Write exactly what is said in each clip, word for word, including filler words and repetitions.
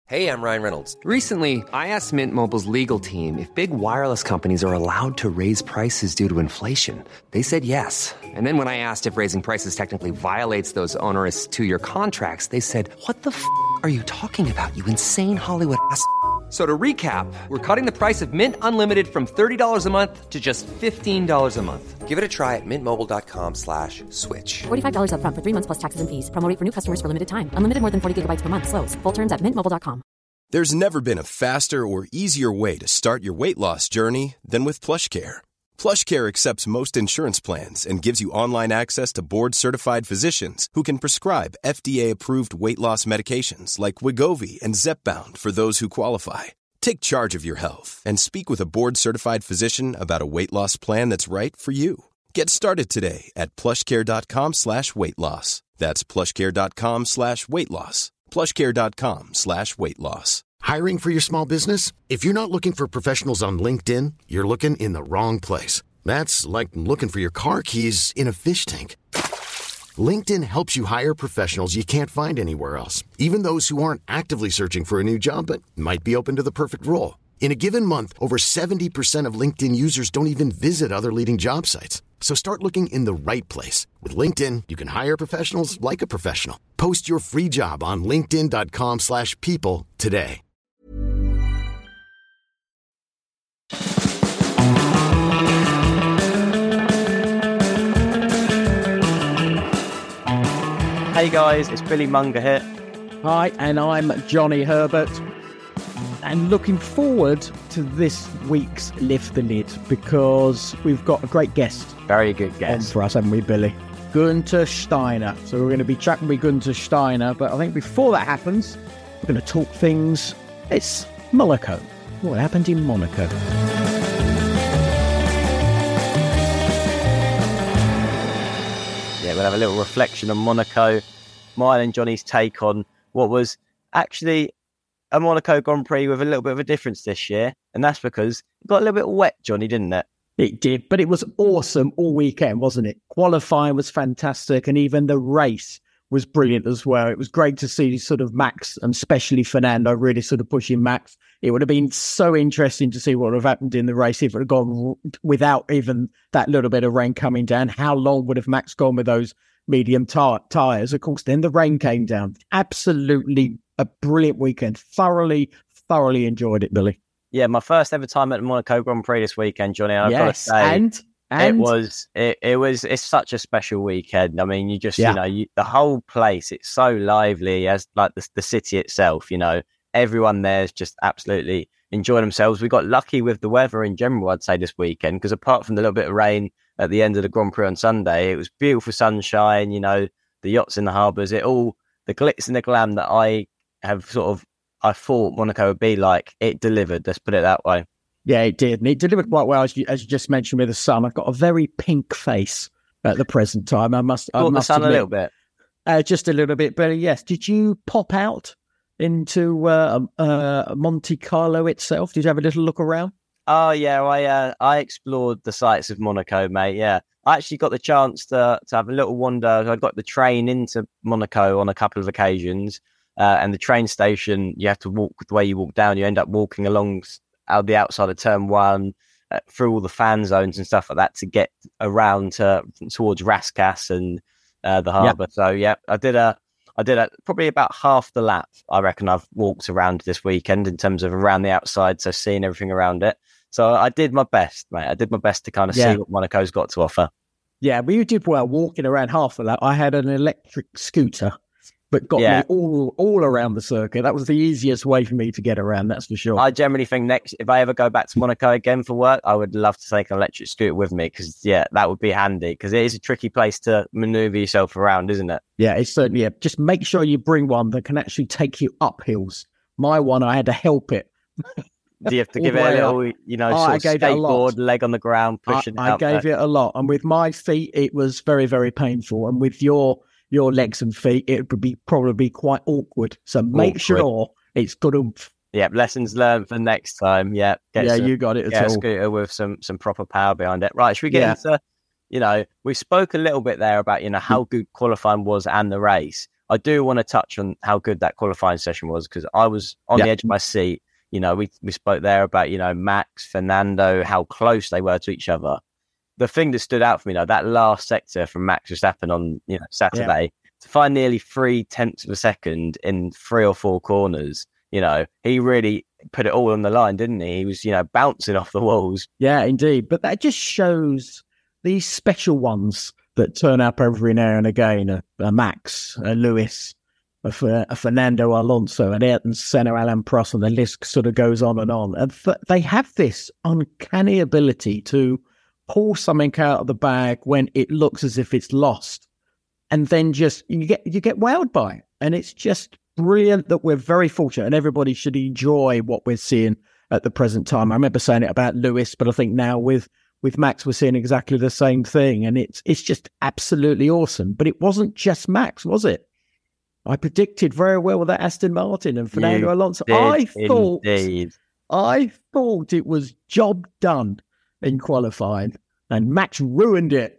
Hey, I'm Ryan Reynolds. Recently, I asked Mint Mobile's legal team if big wireless companies are allowed to raise prices due to inflation. They said yes. And then when I asked if raising prices technically violates those onerous two-year contracts, they said, what the f*** are you talking about, you insane Hollywood ass f- So to recap, we're cutting the price of Mint Unlimited from thirty dollars a month to just fifteen dollars a month. Give it a try at mintmobile.com slash switch. forty-five dollars up front for three months plus taxes and fees. Promo rate for new customers for limited time. Unlimited more than forty gigabytes per month. Slows full terms at mint mobile dot com. There's never been a faster or easier way to start your weight loss journey than with PlushCare. PlushCare accepts most insurance plans and gives you online access to board-certified physicians who can prescribe F D A-approved weight loss medications like Wegovy and Zepbound for those who qualify. Take charge of your health and speak with a board-certified physician about a weight loss plan that's right for you. Get started today at plushcare.com slash weight loss. That's plushcare.com slash weight loss. plushcare.com slash weight loss. Hiring for your small business? If you're not looking for professionals on LinkedIn, you're looking in the wrong place. That's like looking for your car keys in a fish tank. LinkedIn helps you hire professionals you can't find anywhere else, even those who aren't actively searching for a new job but might be open to the perfect role. In a given month, over seventy percent of LinkedIn users don't even visit other leading job sites. So start looking in the right place. With LinkedIn, you can hire professionals like a professional. Post your free job on linkedin.com slash people today. Hey guys, it's Billy Munger here. Hi, and I'm Johnny Herbert. And looking forward to this week's Lift the Lid because we've got a great guest. Very good On guest. for us, haven't we, Billy? Gunter Steiner. So we're going to be chatting with Gunter Steiner. But I think before that happens, we're going to talk things. It's Monaco. What happened in Monaco? Yeah, we'll have a little reflection on Monaco. Mine and Johnny's take on what was actually a Monaco Grand Prix with a little bit of a difference this year. And that's because it got a little bit wet, Johnny, didn't it? It did, but it was awesome all weekend, wasn't it? Qualifying was fantastic, and even the race was brilliant as well. It was great to see sort of Max, and especially Fernando, really sort of pushing Max. It would have been so interesting to see what would have happened in the race if it had gone without even that little bit of rain coming down. How long would have Max gone with those medium tar- tyres? Of course, then the rain came down. Absolutely a brilliant weekend. Thoroughly, thoroughly enjoyed it, Billy. Yeah, my first ever time at the Monaco Grand Prix this weekend, Johnny. And I've got to Yes, say, and, and it was it, it was it's such a special weekend. I mean, you just Yeah. you know you, the whole place. It's so lively, as like the the city itself. You know, everyone there's just absolutely enjoying themselves. We got lucky with the weather in general, I'd say, this weekend, because apart from the little bit of rain at the end of the Grand Prix on Sunday, it was beautiful sunshine. You know, the yachts in the harbours, it all the glitz and the glam that I have sort of I thought Monaco would be like. It delivered. Let's put it that way. Yeah, it did. And it delivered quite well, as you, as you just mentioned with the sun. I've got a very pink face at the present time. I must I Caught the must sun admit. a little bit. Uh, just a little bit, but yes. Did you pop out into uh, uh, Monte Carlo itself? Did you have a little look around? Oh yeah, I uh, I explored the sights of Monaco, mate. Yeah, I actually got the chance to to have a little wander. I got the train into Monaco on a couple of occasions, uh, and the train station. You have to walk the way you walk down. You end up walking along out the outside of Turn One, uh, through all the fan zones and stuff like that to get around to, towards Rascasse and uh, the harbour. Yep. So yeah, I did a. I did a, probably about half the lap, I reckon, I've walked around this weekend in terms of around the outside, so seeing everything around it. So I did my best, mate. I did my best to kind of yeah. see what Monaco's got to offer. Yeah, but you did well walking around half of that. I had an electric scooter, but got yeah. me all all around the circuit. That was the easiest way for me to get around, that's for sure. I generally think next, if I ever go back to Monaco again for work, I would love to take an electric scooter with me because, yeah, that would be handy because it is a tricky place to manoeuvre yourself around, isn't it? Yeah, it's certainly. Yeah. Just make sure you bring one that can actually take you up hills. My one, I had to help it. Do you have to give it a little, you know, oh, sort of skateboard, leg on the ground, pushing I, it I up gave there. it a lot. And with my feet, it was very, very painful. And with your your legs and feet, it would be probably quite awkward. So make awkward. sure it's good oomph. Yeah, lessons learned for next time. Yeah, yeah, some, you got it. At get all. a scooter with some some proper power behind it. Right, should we get yeah. into, you know, we spoke a little bit there about, you know, how good qualifying was and the race. I do want to touch on how good that qualifying session was, because I was on Yeah. the edge of my seat. You know, we we spoke there about, you know, Max, Fernando, how close they were to each other. The thing that stood out for me, though, that last sector from Max Verstappen on, you know, Saturday, yeah. to find nearly three tenths of a second in three or four corners, you know, he really put it all on the line, didn't he? He was, you know, bouncing off the walls. Yeah, indeed. But that just shows these special ones that turn up every now and again, a, a Max, a Lewis, a, a Fernando Alonso, an Ayrton Senna, Alain Prost, and the list sort of goes on and on. And th- they have this uncanny ability to pull something out of the bag when it looks as if it's lost, and then just you get you get wowed by it. And it's just brilliant that we're very fortunate, and everybody should enjoy what we're seeing at the present time. I remember saying it about Lewis, but I think now with with Max we're seeing exactly the same thing, and it's it's just absolutely awesome. But it wasn't just Max, was it? I predicted very well with that Aston Martin and Fernando You Alonso. did I thought indeed. I thought it was job done in qualifying, and Max ruined it.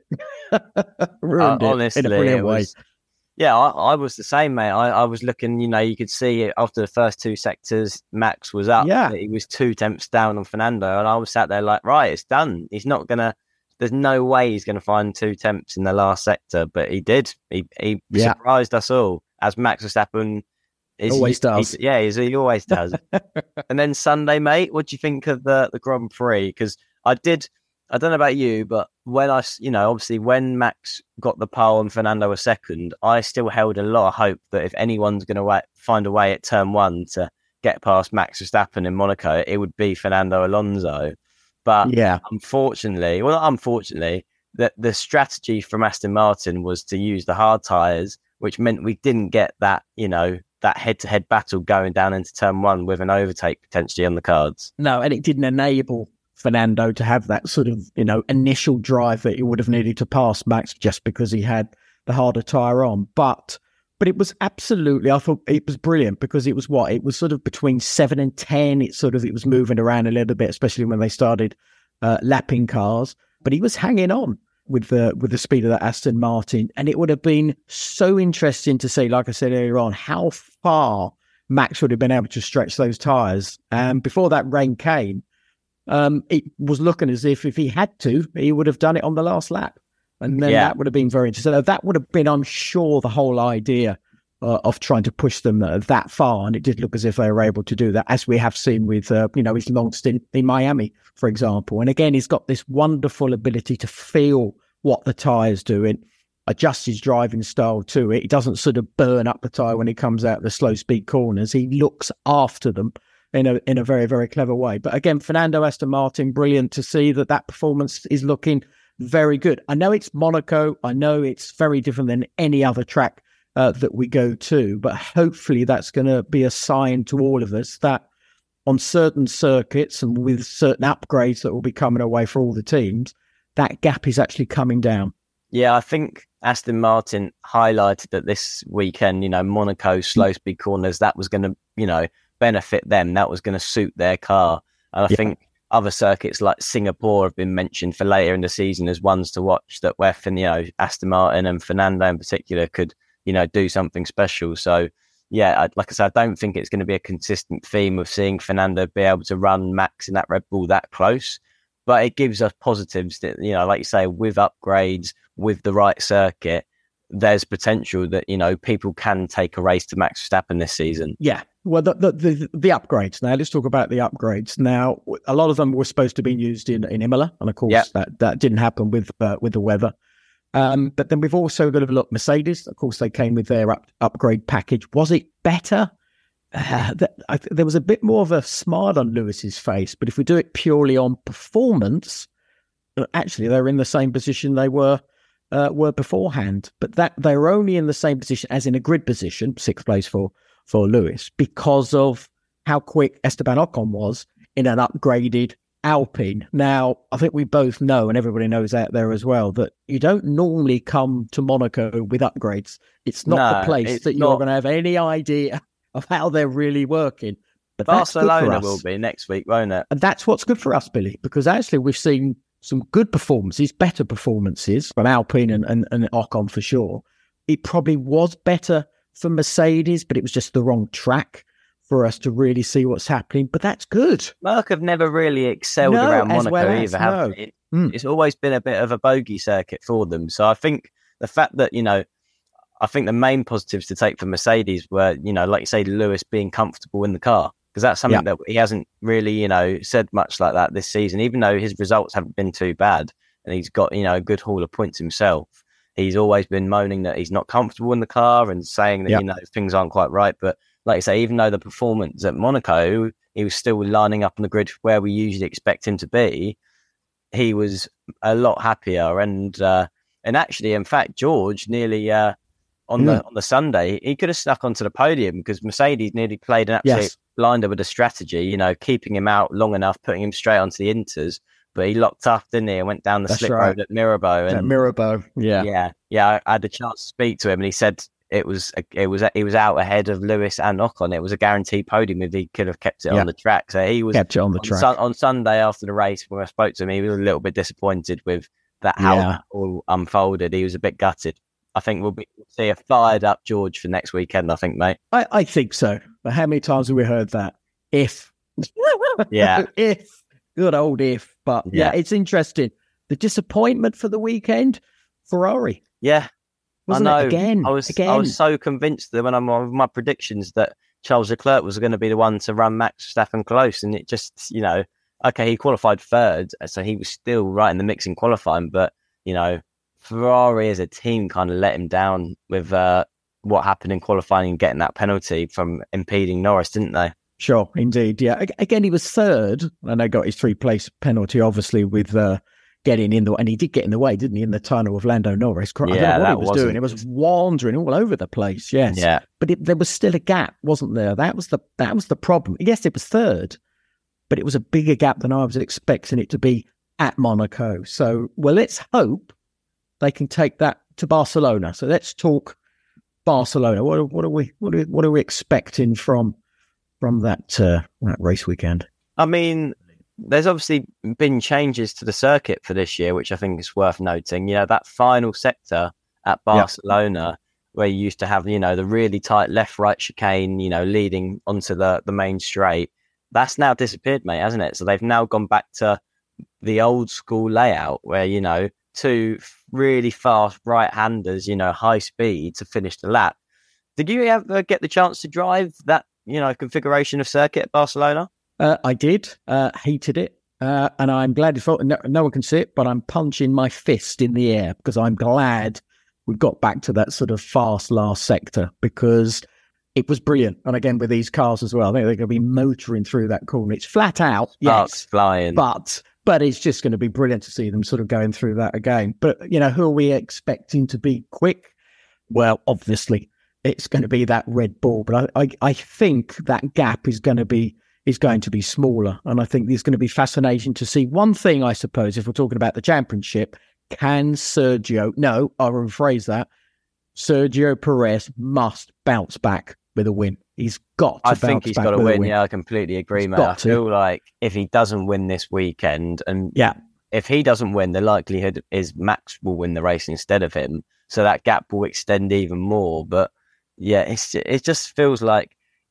ruined uh, it honestly, in a brilliant it way. was, yeah, I, I was the same, mate. I, I was looking, you know, you could see after the first two sectors, Max was up. Yeah. He was two tenths down on Fernando, and I was sat there like, right, it's done. He's not going to, there's no way he's going to find two tenths in the last sector, but he did. He he Yeah. surprised us all, as Max Verstappen is, Always does. He, yeah, he's, he always does. And then Sunday, mate, what do you think of the, the Grand Prix? Because I did, I don't know about you, but when I, you know, obviously when Max got the pole and Fernando was second, I still held a lot of hope that if anyone's going to wa- find a way at turn one to get past Max Verstappen in Monaco, it would be Fernando Alonso. But Yeah. unfortunately, well, not unfortunately, the, the strategy from Aston Martin was to use the hard tyres, which meant we didn't get that, you know, that head-to-head battle going down into turn one with an overtake potentially on the cards. No, and it didn't enable Fernando to have that sort of, you know, initial drive that he would have needed to pass Max just because he had the harder tyre on. But but it was absolutely, I thought it was brilliant because it was what? It was sort of between seven and ten. It sort of, it was moving around a little bit, especially when they started uh, lapping cars. But he was hanging on with the with the speed of that Aston Martin. And it would have been so interesting to see, like I said earlier on, how far Max would have been able to stretch those tyres. And before that rain came, um, it was looking as if if he had to, he would have done it on the last lap. And then Yeah. that would have been very interesting. So that would have been, I'm sure, the whole idea uh, of trying to push them uh, that far. And it did look as if they were able to do that, as we have seen with, uh, you know, his long stint in Miami, for example. And again, he's got this wonderful ability to feel what the tyre's doing, adjust his driving style to it. He doesn't sort of burn up the tyre when he comes out of the slow speed corners. He looks after them in a in a very, very clever way. But again, Fernando Aston Martin, brilliant to see that that performance is looking very good. I know it's Monaco. I know it's very different than any other track uh, that we go to, but hopefully that's going to be a sign to all of us that on certain circuits and with certain upgrades that will be coming away for all the teams, that gap is actually coming down. Yeah, I think Aston Martin highlighted that this weekend, you know, Monaco slow speed corners, that was going to, you know, benefit them. That was going to suit their car. And I Yeah. think other circuits like Singapore have been mentioned for later in the season as ones to watch that where, you know, Aston Martin and Fernando in particular could, you know, do something special. So, yeah, I, like I said, I don't think it's going to be a consistent theme of seeing Fernando be able to run Max in that Red Bull that close. But it gives us positives that, you know, like you say, with upgrades, with the right circuit, there's potential that, you know, people can take a race to Max Verstappen this season. Yeah. Well, the, the the the upgrades. Now, let's talk about the upgrades. Now, a lot of them were supposed to be used in, in Imola, and of course, Yep. that, that didn't happen with uh, with the weather. Um, but then we've also got to look Mercedes. Of course, they came with their up, upgrade package. Was it better? Uh, that, I, there was a bit more of a smile on Lewis's face. But if we do it purely on performance, uh, actually, they're in the same position they were uh, were beforehand. But that they were only in the same position as in a grid position, sixth place for. for Lewis, because of how quick Esteban Ocon was in an upgraded Alpine. Now, I think we both know, and everybody knows out there as well, that you don't normally come to Monaco with upgrades. It's not No, the place it's that you're not. going to have any idea of how they're really working. But that's good for Barcelona us. will be next week, won't it? And that's what's good for us, Billy, because actually we've seen some good performances, better performances from Alpine and, and, and Ocon for sure. It probably was better for Mercedes, but it was just the wrong track for us to really see what's happening. But that's good. Merc have never really excelled No, around as Monaco well as, either, have no. they? It, Mm. It's always been a bit of a bogey circuit for them. So I think the fact that, you know, I think the main positives to take for Mercedes were, you know, like you say, Lewis being comfortable in the car, because that's something Yeah. that he hasn't really, you know, said much like that this season, even though his results haven't been too bad and he's got, you know, a good haul of points himself. He's always been moaning that he's not comfortable in the car and saying that, Yeah. you know, things aren't quite right. But like I say, even though the performance at Monaco, he was still lining up on the grid where we usually expect him to be. He was a lot happier, and uh, and actually, in fact, George nearly uh, on Mm. the on the Sunday he could have stuck onto the podium because Mercedes nearly played an absolute Yes. blinder with a strategy, you know, keeping him out long enough, putting him straight onto the Inters, but he locked up, didn't he, and went down the That's slip right. road at Mirabeau. At And Mirabeau, yeah. yeah, yeah, I, I had a chance to speak to him, and he said it was it was he was out ahead of Lewis and Ocon. It was a guaranteed podium if he could have kept it Yeah. on the track. So he was Kept it on the on, track. Sun- on Sunday after the race when I spoke to him. He was a little bit disappointed with that how Yeah. that all unfolded. He was a bit gutted. I think we'll, be, we'll see a fired up George for next weekend. I think, mate. I, I think so. But how many times have we heard that? If. Yeah. If. Good old if. But yeah. Yeah. it's interesting. The disappointment for the weekend, Ferrari. Yeah, Wasn't I it? know. Again, I was again. I was so convinced that when I'm on my predictions that Charles Leclerc was going to be the one to run Max Verstappen close, and it just, you know, okay, he qualified third, so he was still right in the mix in qualifying, but you know, Ferrari as a team kind of let him down with uh, what happened in qualifying and getting that penalty from impeding Norris, didn't they? Sure, indeed. Yeah. A- Again, he was third, and they got his three place penalty, obviously, with uh, getting in the and he did get in the way, didn't he, in the tunnel of Lando Norris? I don't Yeah, know what that he was wasn't- doing. It was wandering all over the place. Yes. Yeah. But it, there was still a gap, wasn't there? That was the that was the problem. Yes, it was third, but it was a bigger gap than I was expecting it to be at Monaco. So, well, let's hope they can take that to Barcelona. So let's talk Barcelona. What, are- what are we what are, what are we expecting from from that uh, that race weekend? I mean, there's obviously been changes to the circuit for this year, which I think is worth noting. You know, that final sector at Barcelona, where you used to have, you know, the really tight left-right chicane, you know, leading onto the, the main straight, that's now disappeared, mate, hasn't it? So they've now gone back to the old school layout where, you know, two really fast right-handers, you know, high speed to finish the lap. Did you ever get the chance to drive that, you know, configuration of circuit at Barcelona? Uh, I did, uh, hated it, uh, and I'm glad it's no, no one can see it, but I'm punching my fist in the air because I'm glad we got back to that sort of fast last sector because it was brilliant. And again, with these cars as well, I think they're going to be motoring through that corner. It's flat out, Sparks yes, flying. but but it's just going to be brilliant to see them sort of going through that again. But, you know, who are we expecting to be quick? Well, obviously, it's going to be that Red Bull, but I, I, I think that gap is going to be is going to be smaller. And I think there's going to be fascinating to see one thing, I suppose, if we're talking about the championship, can Sergio, no, I'll rephrase that, Sergio Perez must bounce back with a win. He's got to I bounce think he's back got to with a win. win. Yeah, I completely agree, He's mate. I got to. feel like if he doesn't win this weekend, and Yeah. if he doesn't win, the likelihood is Max will win the race instead of him. So that gap will extend even more. But yeah, it's it just feels like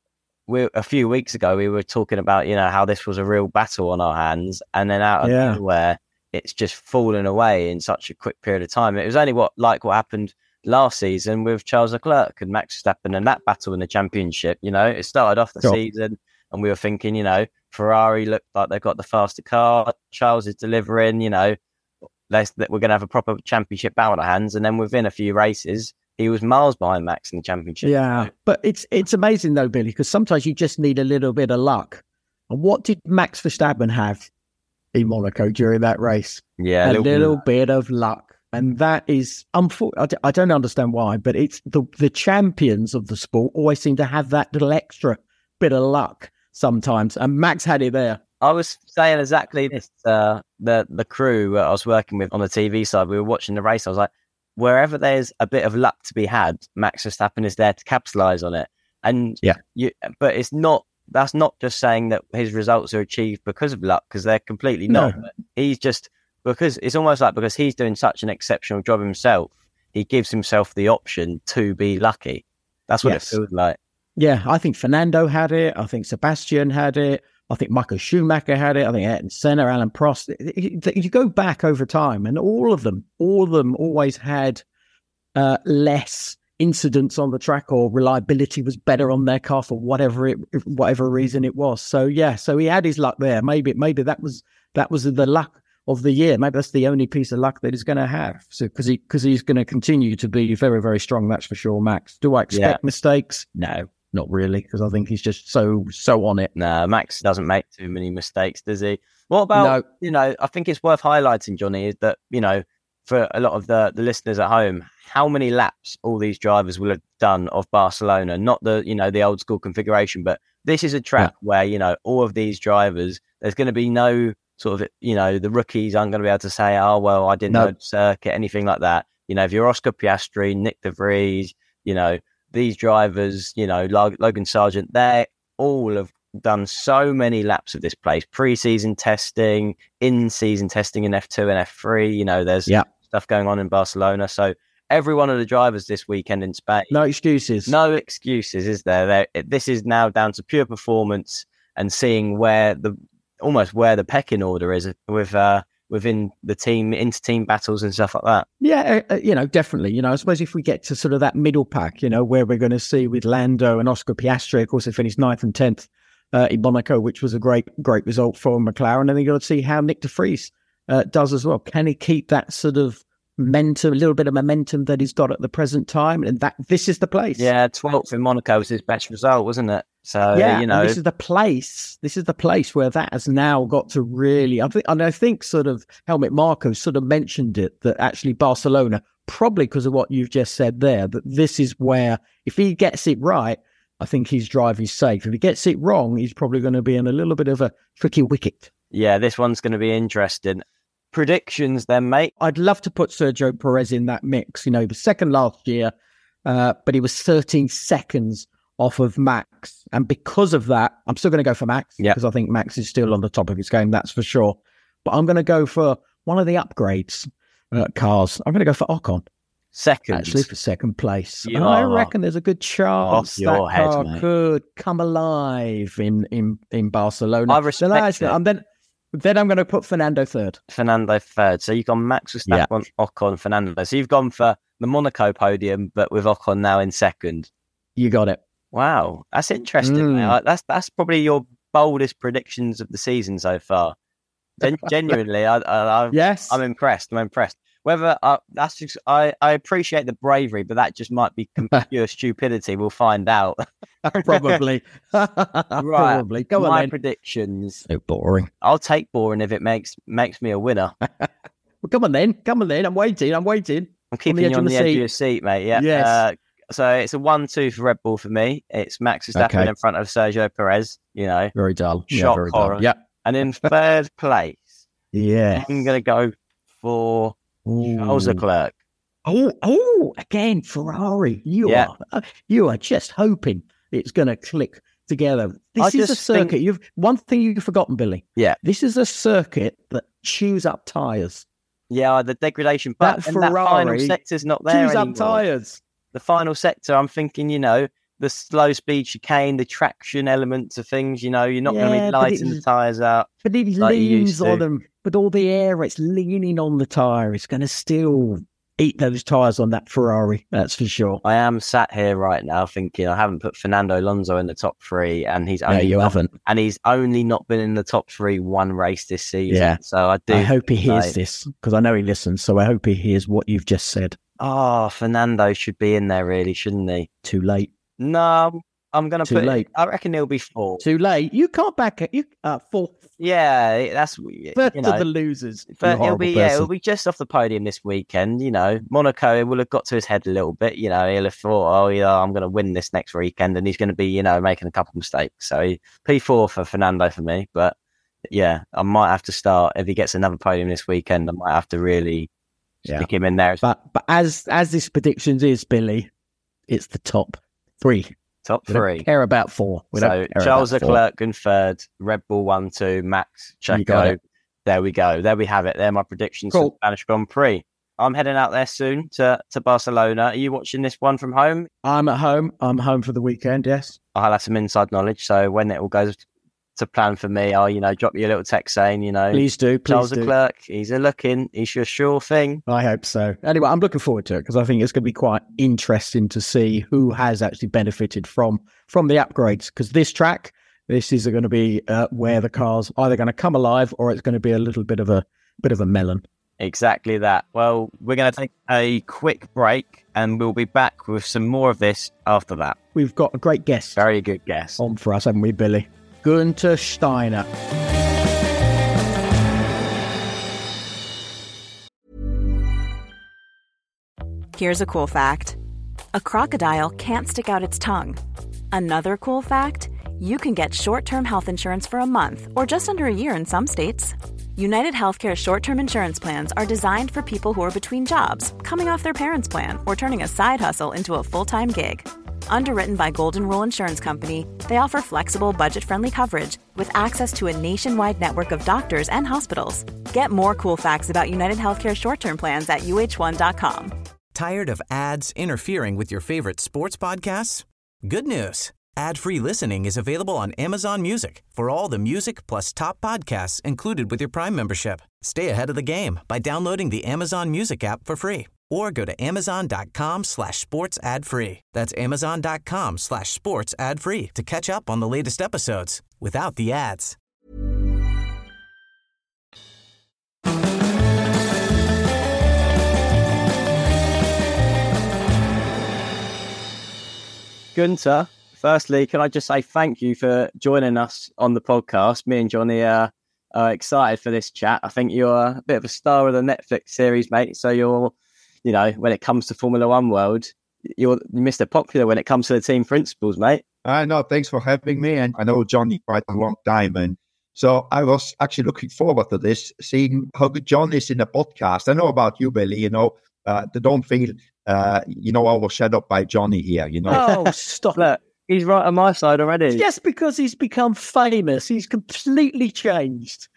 we a few weeks ago we were talking about, you know, how this was a real battle on our hands, and then out of Yeah. nowhere it's just fallen away in such a quick period of time. It was only what like what happened last season with Charles Leclerc and Max Verstappen and that battle in the championship. You know, it started off the Sure. season and we were thinking, you know, Ferrari looked like they've got the faster car. Charles is delivering, you know, let's, that we're going to have a proper championship bout on our hands. And then within a few races, he was miles behind Max in the championship. Yeah, but it's it's amazing though, Billy, because sometimes you just need a little bit of luck. And what did Max Verstappen have in Monaco during that race? Yeah, a little- little bit of luck. And that is, unfortunately, I don't understand why, but it's the, the champions of the sport always seem to have that little extra bit of luck sometimes. And Max had it there. I was saying exactly this. Uh, the the crew I was working with on the T V side, we were watching the race. I was like, wherever there's a bit of luck to be had, Max Verstappen is there to capitalise on it. And Yeah. you, but it's not. That's not just saying that his results are achieved because of luck, because they're completely No. not. He's just because it's almost like because he's doing such an exceptional job himself, he gives himself the option to be lucky. That's what Yes. it feels like. Yeah, I think Fernando had it. I think Sebastian had it. I think Michael Schumacher had it. I think Ayrton Senna, Alan Prost. You go back over time, and all of them, all of them always had uh, less incidents on the track, or reliability was better on their car for whatever it, whatever reason it was. So yeah, so he had his luck there. Maybe, maybe that was that was the luck of the year. Maybe that's the only piece of luck that he's going to have. So because he because he's going to continue to be very very strong. That's for sure. Max, do I expect Yeah. mistakes? No. Not really, because I think he's just so so on it. No, Max doesn't make too many mistakes, does he? What about, No. you know, I think it's worth highlighting, Johnny, is that, you know, for a lot of the, the listeners at home, how many laps all these drivers will have done of Barcelona, not the, you know, the old school configuration, but this is a track Yeah. where, you know, all of these drivers, there's going to be no sort of, you know, the rookies aren't going to be able to say, oh, well, I didn't No. know the circuit, anything like that. You know, if you're Oscar Piastri, Nick De Vries, you know, these drivers, you know, Logan Sargent, they all have done so many laps of this place, pre-season testing, in-season testing in F two and F three. You know, there's Yeah. stuff going on in Barcelona. So every one of the drivers this weekend in Spain, No excuses. no excuses, is there? They're, this is now down to pure performance and seeing where the almost where the pecking order is with uh, within the team, inter-team battles and stuff like that. Yeah, uh, you know, definitely. You know, I suppose if we get to sort of that middle pack, you know, where we're going to see with Lando and Oscar Piastri, of course, they finished ninth and tenth uh, in Monaco, which was a great, great result for McLaren. And then you've got to see how Nick De Vries uh, does as well. Can he keep that sort of momentum, a little bit of momentum that he's got at the present time? And that this is the place. Yeah, twelfth in Monaco was his best result, wasn't it? So, yeah, you know, and this is the place. This is the place where that has now got to really. I think, and I think, sort of, Helmut Marko sort of mentioned it, that actually Barcelona, probably because of what you've just said there, that this is where, if he gets it right, I think his drive is safe. If he gets it wrong, he's probably going to be in a little bit of a tricky wicket. yeah, this one's going to be interesting. Predictions, then, mate. I'd love to put Sergio Perez in that mix. You know, he was second last year, uh, but he was thirteen seconds off of Max. And because of that, I'm still going to go for Max, Yeah. because I think Max is still on the top of his game, that's for sure. But I'm going to go for one of the upgrades uh, cars. I'm going to go for Ocon, Second, actually, for second place. You I are reckon there's a good chance off your that head, car mate. could come alive in, in, in Barcelona. I respect then, actually, it. I'm then, then I'm going to put Fernando third. Fernando third. So you've gone Max Verstappen, Ocon, Fernando. So you've gone for the Monaco podium, but with Ocon now in second. You got it. Wow, that's interesting. Mm. mate. I- That's that's probably your boldest predictions of the season so far. Gen- genuinely, I, I, I, Yes. I'm impressed. I'm impressed. Whether uh, that's just, I, I appreciate the bravery, but that just might be pure stupidity. We'll find out. Probably. Right. Probably. Go on My then. predictions. So boring. I'll take boring if it makes makes me a winner. Well, come on then. Come on then. I'm waiting. I'm waiting. I'm keeping the edge you of on the the edge of seat. your seat, mate. Yeah. Yes. Uh, so it's a one-two for Red Bull for me. It's Max Verstappen Okay. in front of Sergio Perez. You know, Very dull. Yeah, Shock very horror. dull. Yeah. and in third place, Yeah. I'm going to go for Charles Leclerc. Oh, oh, again, Ferrari. You Yeah. are, you are just hoping it's going to click together. This I is a just circuit. think- You've one thing you've forgotten, Billy. Yeah. This is a circuit that chews up tires. Yeah, the degradation, but That and that final Ferrari sector's not there Chews up anymore. tires. The final sector, I'm thinking, you know, the slow speed chicane, the traction elements of things, you know, you're not going to Yeah, be but lighting the it's- tyres out. But it Like you leans used on to. them. But all the air, it's leaning on the tire. It's going to still eat those tires on that Ferrari. That's for sure. I am sat here right now thinking I haven't put Fernando Alonso in the top three, and he's No, only you not, haven't. and he's only not been in the top three one race this season. Yeah. So I do. I hope he hears like- this because I know he listens. So I hope he hears what you've just said. Oh, Fernando should be in there, really, shouldn't he? Too late. No, I'm going to Too put. late. I reckon he'll be four. Too late. You can't back it. You uh, fourth. Yeah, that's you First know. of the losers. You But he'll horrible be yeah, person. he'll be just off the podium this weekend. You know, Monaco will have got to his head a little bit. You know, he'll have thought, oh, yeah, I'm going to win this next weekend, and he's going to be, you know, making a couple of mistakes. So he, P four for Fernando for me. But yeah, I might have to start if he gets another podium this weekend. I might have to really Yeah. stick him in there as But but as as this predictions is, Billy, it's the top three. top We don't three. care about four. We So don't care Charles about four. Leclerc in third, Red Bull one, two, Max You got Checo. it. There we go. There we have it. They're my predictions for Cool. the Spanish Grand Prix. I'm heading out there soon to, to Barcelona. Are you watching this one from home? I'm at home. I'm home for the weekend, yes. I'll have some inside knowledge. So when it all goes to plan for me, I'll, you know, drop you a little text saying, you know, please do. Please Charles do. Leclerc, he's a looking, he's your sure thing. I hope so. Anyway, I'm looking forward to it because I think it's going to be quite interesting to see who has actually benefited from from the upgrades. Because this track, this is going to be uh, where the car's either going to come alive or it's going to be a little bit of a bit of a melon. Exactly that. Well, we're going to take a quick break and we'll be back with some more of this after that. We've got a great guest. Very good guest. On for us, haven't we, Billy? Günther Steiner. Here's a cool fact. A crocodile can't stick out its tongue. Another cool fact, you can get short-term health insurance for a month or just under a year in some states. United Healthcare short-term insurance plans are designed for people who are between jobs, coming off their parents' plan, or turning a side hustle into a full-time gig. Underwritten by Golden Rule Insurance Company, they offer flexible, budget-friendly coverage with access to a nationwide network of doctors and hospitals. Get more cool facts about United Healthcare short-term plans at U H one dot com. Tired of ads interfering with your favorite sports podcasts? Good news. Ad-free listening is available on Amazon Music for all the music plus top podcasts included with your Prime membership. Stay ahead of the game by downloading the Amazon Music app for free or go to amazon.com slash sports ad free. That's amazon.com slash sports ad free to catch up on the latest episodes without the ads. Günther, firstly, can I just say thank you for joining us on the podcast? Me and Johnny are, are excited for this chat. I think you're a bit of a star of the Netflix series, mate. So you're, you know, when it comes to Formula One world, you're Mister Popular when it comes to the team principles, mate. I know. Thanks for having me. And I know Johnny quite a long time. And so I was actually looking forward to this, seeing how good John is in the podcast. I know about you, Billy, you know, uh, don't feel, uh, you know, overshadowed by Johnny here, you know. Oh, stop. Look, he's right on my side already. Just because he's become famous, he's completely changed.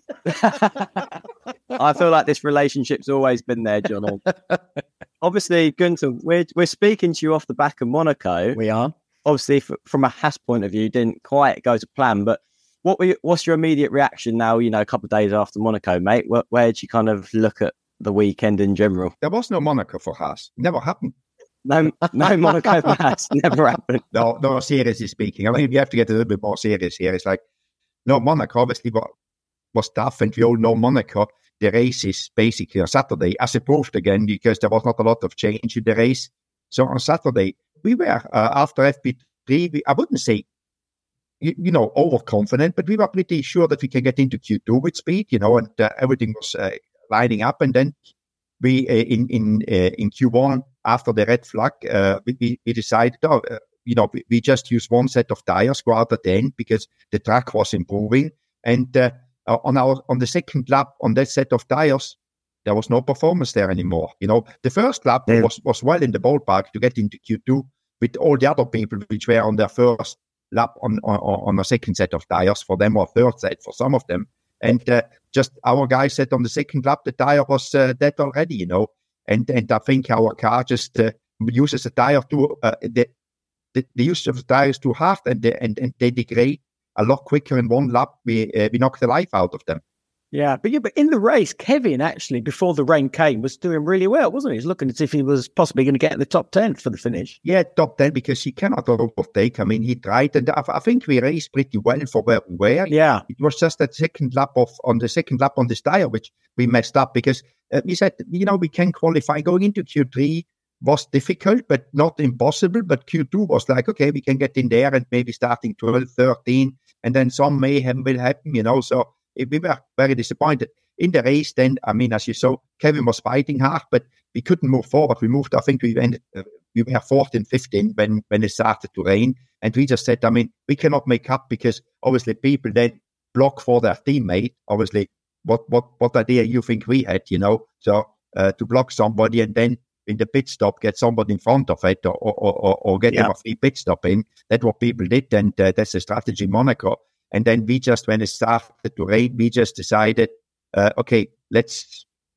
I feel like this relationship's always been there, John. Obviously, Günther, we're, we're speaking to you off the back of Monaco. We are. Obviously, f- from a Haas point of view, didn't quite go to plan. But what were you, what's your immediate reaction now, you know, a couple of days after Monaco, mate? Where, where did you kind of look at the weekend in general? There was no Monaco for Haas. Never happened. No, no Monaco for Haas. Never happened. No, no, seriously speaking. I mean, you have to get a little bit more serious here. It's like, no, Monaco obviously was, was tough, and we all know Monaco. The race is basically on Saturday, as it proved again, because there was not a lot of change in the race. So on Saturday, we were, uh, after F P three, we, I wouldn't say, you, you know, overconfident, but we were pretty sure that we can get into Q two with speed, you know, and uh, everything was uh, lining up. And then we, uh, in in uh, in Q one, after the red flag, uh, we, we decided, oh, uh, you know, we, we just use one set of tires rather than, because the track was improving. And uh, on our on the second lap, on that set of tires, there was no performance there anymore. You know, the first lap yeah. was, was well in the ballpark to get into Q two with all the other people which were on their first lap on, on, on a second set of tires for them, or third set for some of them. And uh, just our guy said on the second lap, the tire was uh, dead already, you know. And and I think our car just uh, uses a tire too, uh, the, the, the use of the tire is too hard, and they, and, and they degrade a lot quicker. In one lap, we uh, we knocked the life out of them. Yeah, but yeah, but in the race, Kevin actually, before the rain came, was doing really well, wasn't he? He's looking as if he was possibly going to get in the top ten for the finish. Yeah, top ten, because he cannot overtake. I mean, he tried, and I, I think we raced pretty well for where we were. Yeah, it was just that second lap of on the second lap on this tire which we messed up, because uh, we said, you know, we can qualify. Going into Q three was difficult, but not impossible. But Q two was like, okay, we can get in there and maybe starting twelve, thirteen, and then some mayhem will happen, you know. So we were very disappointed in the race. Then, I mean, as you saw, Kevin was fighting hard, but we couldn't move forward. We moved, I think we ended, uh, we were fourteen, fifteen when, when it started to rain. And we just said, I mean, we cannot make up, because obviously people then block for their teammate. Obviously, what, what, what idea you think we had, you know? So uh, to block somebody and then in the pit stop, get somebody in front of it, or, or, or, or get yeah. them a free pit stop in. That's what people did. And uh, that's the strategy in Monaco. And then we just, when it started to rain, we just decided, uh, okay, let's, you know,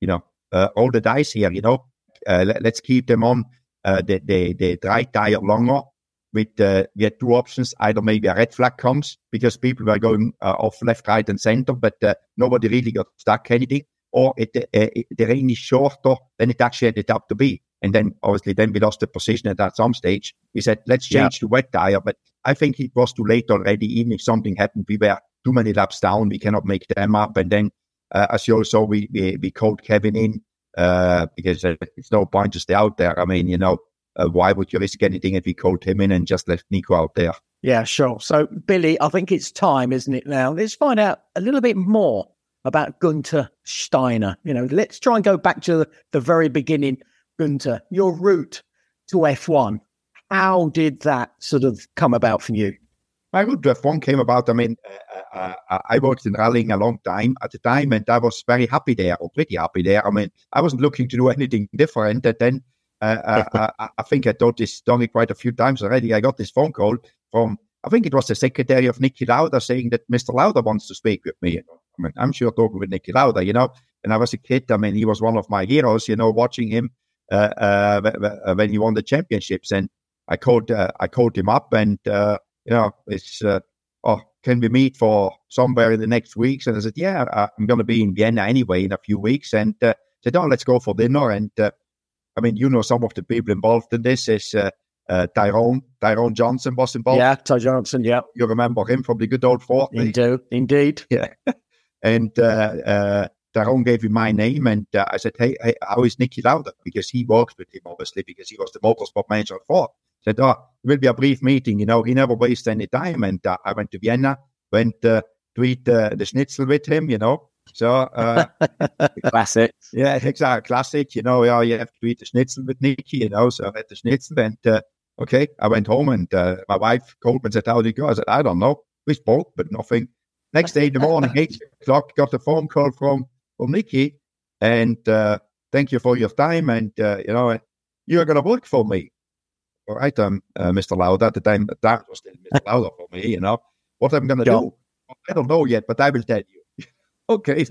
uh, roll the dice here, you know. Uh, let, let's keep them on uh, the, the, the dry tire longer. With uh, we had two options: either maybe a red flag comes because people were going uh, off left, right, and center, but uh, nobody really got stuck anything, or it, uh, it, the rain is shorter than it actually ended up to be. And then obviously, then we lost the position at that some stage. We said, let's change yeah. to wet tire, but I think it was too late already. Even if something happened, we were too many laps down. We cannot make them up. And then, uh, as you also we we, we called Kevin in uh, because uh, it's no point to stay out there. I mean, you know. Uh, why would you risk anything if we called him in and just left Nico out there? Yeah, sure. So, Billy, I think it's time, isn't it now? Let's find out a little bit more about Gunther Steiner. You know, let's try and go back to the, the very beginning. Gunther, your route to F one. How did that sort of come about for you? My route to F one came about, I mean, uh, uh, I worked in rallying a long time at the time, and I was very happy there, or pretty happy there. I mean, I wasn't looking to do anything different. And then Uh, I, I think I told this Donny quite a few times already. I got this phone call from, I think it was the secretary of Niki Lauda, saying that Mister Lauda wants to speak with me. You know? I mean, I'm sure talking with Niki Lauda, you know. And I was a kid. I mean, he was one of my heroes, you know, watching him uh, uh, when he won the championships. And I called, uh, I called him up, and uh, you know, it's uh, oh, can we meet for somewhere in the next weeks? And I said, yeah, I'm going to be in Vienna anyway in a few weeks. And uh, said, oh, let's go for dinner. And uh, I mean, you know, some of the people involved in this is uh, uh, Tyrone. Tyrone Johnson was involved. Yeah, Ty Johnson, yeah. You remember him from the good old Ford. Indeed, indeed. Yeah. And uh, uh, Tyrone gave him my name, and uh, I said, hey, hey, how is Niki Lauda? Because he worked with him, obviously, because he was the motorsport manager at Ford. I said, oh, it will be a brief meeting. You know, he never wastes any time. And uh, I went to Vienna, went uh, to eat uh, the schnitzel with him, you know. So, uh, classic. Yeah, exactly. Classic. You know, yeah, you have to eat the schnitzel with Niki, you know. So I had the schnitzel, and uh, okay, I went home, and uh, my wife called me and said, how did it go? I said, I don't know. We spoke, but nothing. Next day in the morning, eight o'clock, got a phone call from, from Niki, and uh, thank you for your time, and, uh, you know, you're going to work for me. All right, um, uh, Mister Lauda, at the time, that was still Mister Lauda for me, you know. What I'm going to do, I don't know yet, but I will tell you. Okay.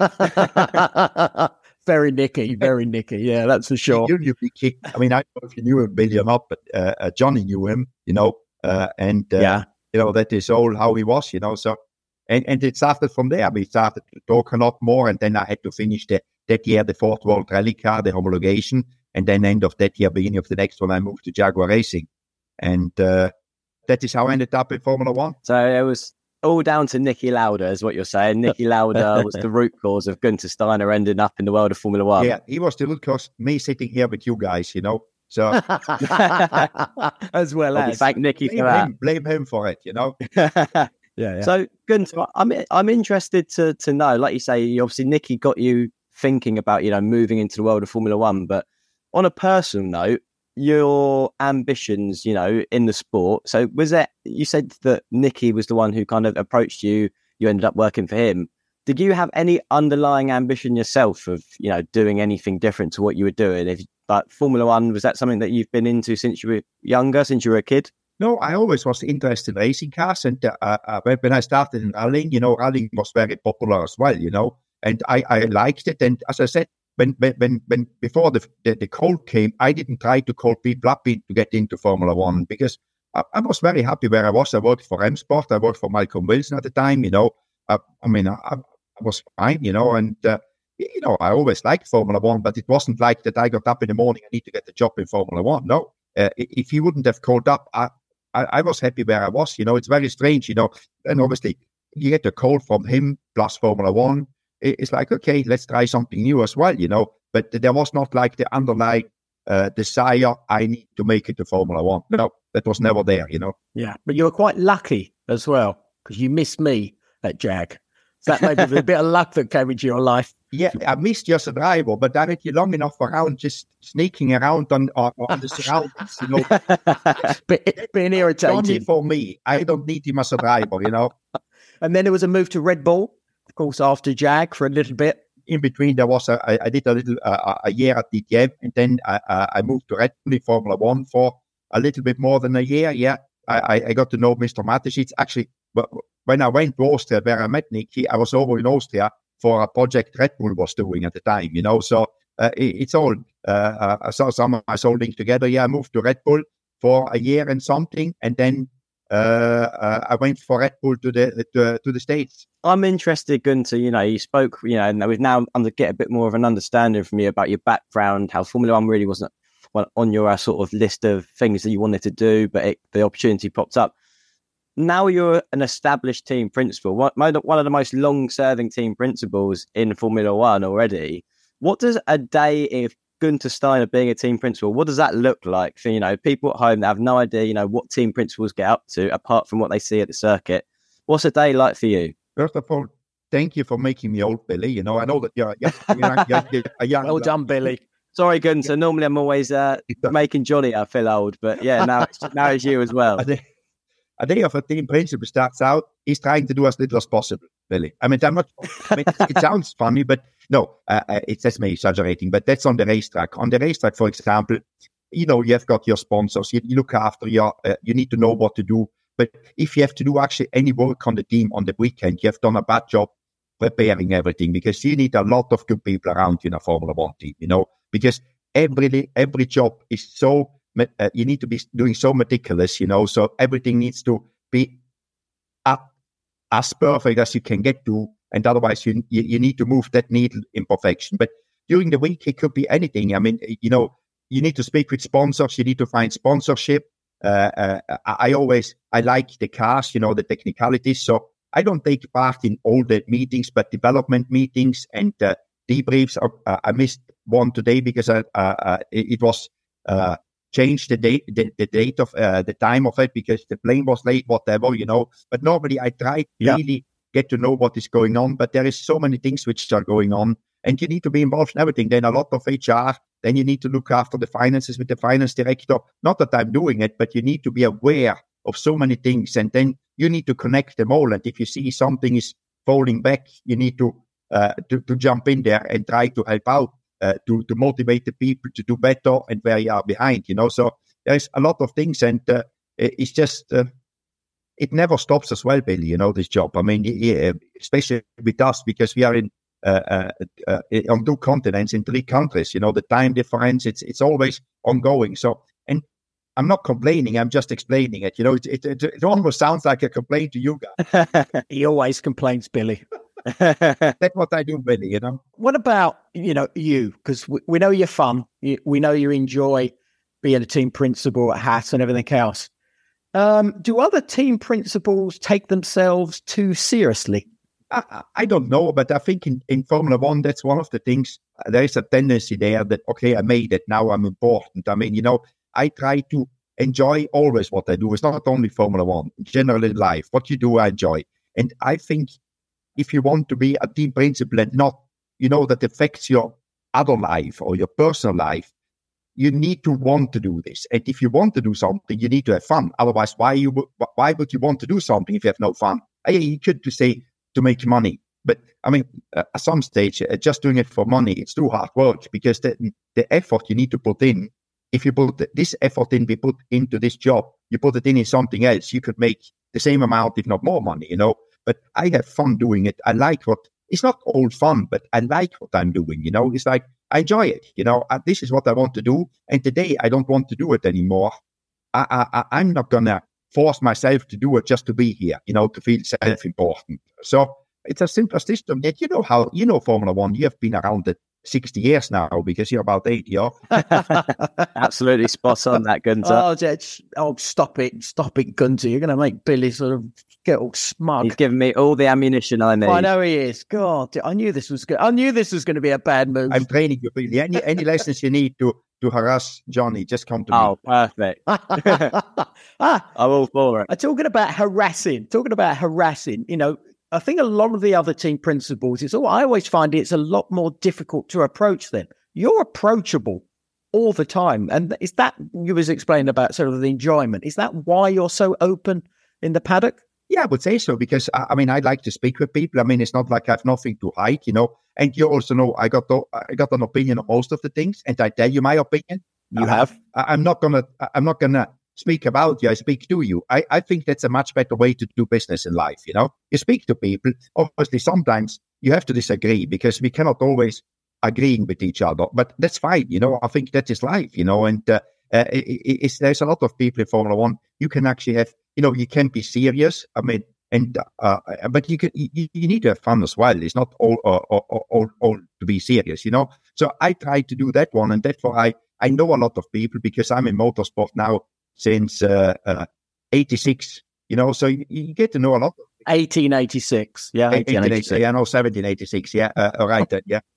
Very Niki, very Niki. Yeah, that's for sure. You, you, you, I mean, I don't know if you knew him, Billy, or not, but uh, uh, Johnny knew him, you know, uh, and, uh, yeah. you know, that is all how he was, you know. So, and, and it started from there. We started to talk a lot more, and then I had to finish the, that year the Ford World Rally Car, the homologation, and then end of that year, beginning of the next one, I moved to Jaguar Racing. And uh, that is how I ended up in Formula One. So it was all down to Niki Lauda, is what you're saying. Niki Lauda was the root cause of Gunther Steiner ending up in the world of Formula One. Yeah, he was the root cause, me sitting here with you guys, you know. So as well well, as thank Niki blame for that. Him, blame him for it, you know. yeah, yeah. So Gunther, I'm I'm interested to to know, like you say, obviously Niki got you thinking about, you know, moving into the world of Formula One, but on a personal note, your ambitions, you know, in the sport. So was that, you said that Niki was the one who kind of approached you, you ended up working for him. Did you have any underlying ambition yourself of, you know, doing anything different to what you were doing? If But Formula One, was that something that you've been into since you were younger, since you were a kid? No, I always was interested in racing cars. And uh, uh, when I started in rallying, you know, rallying was very popular as well, you know, and I, I liked it. And as I said, When, when, when, before the, the, the call came, I didn't try to call people up in to get into Formula One because I, I was very happy where I was. I worked for M Sport. I worked for Malcolm Wilson at the time, you know. I, I mean, I, I was fine, you know, and, uh, you know, I always liked Formula One, but it wasn't like that I got up in the morning, I need to get the job in Formula One. No, uh, if he wouldn't have called up, I, I, I was happy where I was, you know. It's very strange, you know. And obviously, you get a call from him plus Formula One. It's like, okay, let's try something new as well, you know. But there was not like the underlying uh, desire, I need to make it to Formula One. No, that was never there, you know. Yeah, but you were quite lucky as well because you missed me at Jag. So that may be a bit of luck that came into your life. Yeah, I missed you as a driver, but I had you long enough around, just sneaking around on, on, on the surroundings, you know. But being irritating. Only for me. I don't need him as a driver, you know. And then there was a move to Red Bull. Of course, after Jag for a little bit. In between, there was a, I, I did a little uh, a year at D T M, and then I, uh, I moved to Red Bull in Formula One for a little bit more than a year. Yeah, I, I got to know Mister Mateschitz. Actually, when I went to Austria, where I met Niki, I was over in Austria for a project Red Bull was doing at the time. You know, so uh, it, it's all uh, uh, so some of us holding together. Yeah, I moved to Red Bull for a year and something, and then uh, uh, I went for Red Bull to the to, to the States. I'm interested, Gunther. You know, you spoke. You know, and we've now under get a bit more of an understanding from you about your background, how Formula One really wasn't well, on your uh, sort of list of things that you wanted to do, but it, the opportunity popped up. Now you're an established team principal, one, one of the most long-serving team principals in Formula One already. What does a day of Gunther Steiner being a team principal, what does that look like for, you know, people at home that have no idea, you know, what team principals get up to apart from what they see at the circuit? What's a day like for you? First of all, thank you for making me old, Billy. You know, I know that you're, you're, you're, you're, you're a young... Well done, Billy. Sorry, Gunther. Yeah. Normally I'm always uh, making Johnny I feel old, but yeah, now it's, now it's you as well. A day of a team principal starts out, he's trying to do as little as possible, Billy. I mean, I'm not, I mean, it sounds funny, but no, uh, it's just me exaggerating, but that's on the racetrack. On the racetrack, for example, you know, you have got your sponsors, you, you look after your, uh, you need to know what to do. But if you have to do actually any work on the team on the weekend, you have done a bad job preparing everything, because you need a lot of good people around you in a Formula One team, you know, because every, every job is so, Uh, you need to be doing so meticulous, you know, so everything needs to be up, as perfect as you can get to, and otherwise you, you you need to move that needle in perfection. But during the week, it could be anything. I mean, you know, you need to speak with sponsors, you need to find sponsorship. Uh, uh, I, I always, I like the cars, you know, the technicalities, so I don't take part in all the meetings, but development meetings and uh, debriefs. Uh, I missed one today because I, uh, uh, it, it was... Uh, change the date, the, the date of uh, the time of it because the plane was late, whatever, you know. But normally I try to yeah. really get to know what is going on. But there is so many things which are going on, and you need to be involved in everything. Then a lot of H R. Then you need to look after the finances with the finance director. Not that I'm doing it, but you need to be aware of so many things, and then you need to connect them all. And if you see something is falling back, you need to uh, to, to jump in there and try to help out. Uh, to, to motivate the people to do better and where you are behind, you know. So there's a lot of things, and uh, it's just, uh, it never stops as well, Billy, you know, this job. I mean, yeah, especially with us, because we are in uh, uh, uh, on two continents, in three countries, you know, the time difference, it's it's always ongoing. So, and I'm not complaining, I'm just explaining it, you know. It, it, it, it almost sounds like a complaint to you guys. He always complains, Billy. That's what I do, Billy, you know. What about, you know, you? Because we, we know you're fun. You, we know you enjoy being a team principal at Haas and everything else. Um, do other team principals take themselves too seriously? I, I don't know, but I think in, in Formula One, that's one of the things. Uh, there is a tendency there that, okay, I made it, now I'm important. I mean, you know, I try to enjoy always what I do. It's not only Formula One, generally in life. What you do, I enjoy. And I think if you want to be a team principal and not, you know, that affects your other life or your personal life, you need to want to do this. And if you want to do something, you need to have fun. Otherwise, why you why would you want to do something if you have no fun? You could to say to make money, but I mean, uh, at some stage, uh, just doing it for money, it's too hard work, because the the effort you need to put in. If you put this effort in, be put into this job, you put it in in something else, you could make the same amount, if not more money, you know. But I have fun doing it. I like what, it's not all fun, but I like what I'm doing, you know. It's like, I enjoy it, you know. Uh, this is what I want to do. And today I don't want to do it anymore. I, I, I'm not going to force myself to do it just to be here, you know, to feel self-important. So it's a simple system. Yet you know how, you know, Formula One, you have been around it sixty years now, because you're about eighty, yeah? Absolutely spot on that, Gunther. Oh, oh, stop it, stop it, Gunther. You're going to make Billy sort of get all smug. He's giving me all the ammunition I need. I know he is. God, I knew this was good. I knew this was going to be a bad move. I'm training you, Billy. Any, any lessons you need to, to harass Johnny, just come to oh, me. Oh, perfect. ah, I'm all for it. I'm talking about harassing, talking about harassing, you know, I think a lot of the other team principals, it's all, I always find it's a lot more difficult to approach them. You're approachable all the time. And is that, you was explaining about sort of the enjoyment, is that why you're so open in the paddock? Yeah, I would say so, because, I, I mean, I like to speak with people. I mean, it's not like I have nothing to hide, you know. And you also know I got the, I got an opinion on most of the things, and I tell you my opinion. You I, have? I, I'm not going to, I'm not going to speak about you, I speak to you. I, I think that's a much better way to do business in life, you know. You speak to people. Obviously, sometimes you have to disagree, because we cannot always agreeing with each other. But that's fine, you know. I think that is life, you know. And uh, uh, it, it, it's, there's a lot of people in Formula One. You can actually have, you know, you can be serious. I mean, and uh, but you can you, you need to have fun as well. It's not all, all, all, all, all to be serious, you know. So I try to do that one, and therefore I I know a lot of people because I'm in motorsport now since uh, uh, eighty-six. You know, so you, you get to know a lot. eighteen eighty-six, yeah, eighteen eighty-six, yeah, no, seventeen eighty-six, yeah, uh, all right, then, yeah.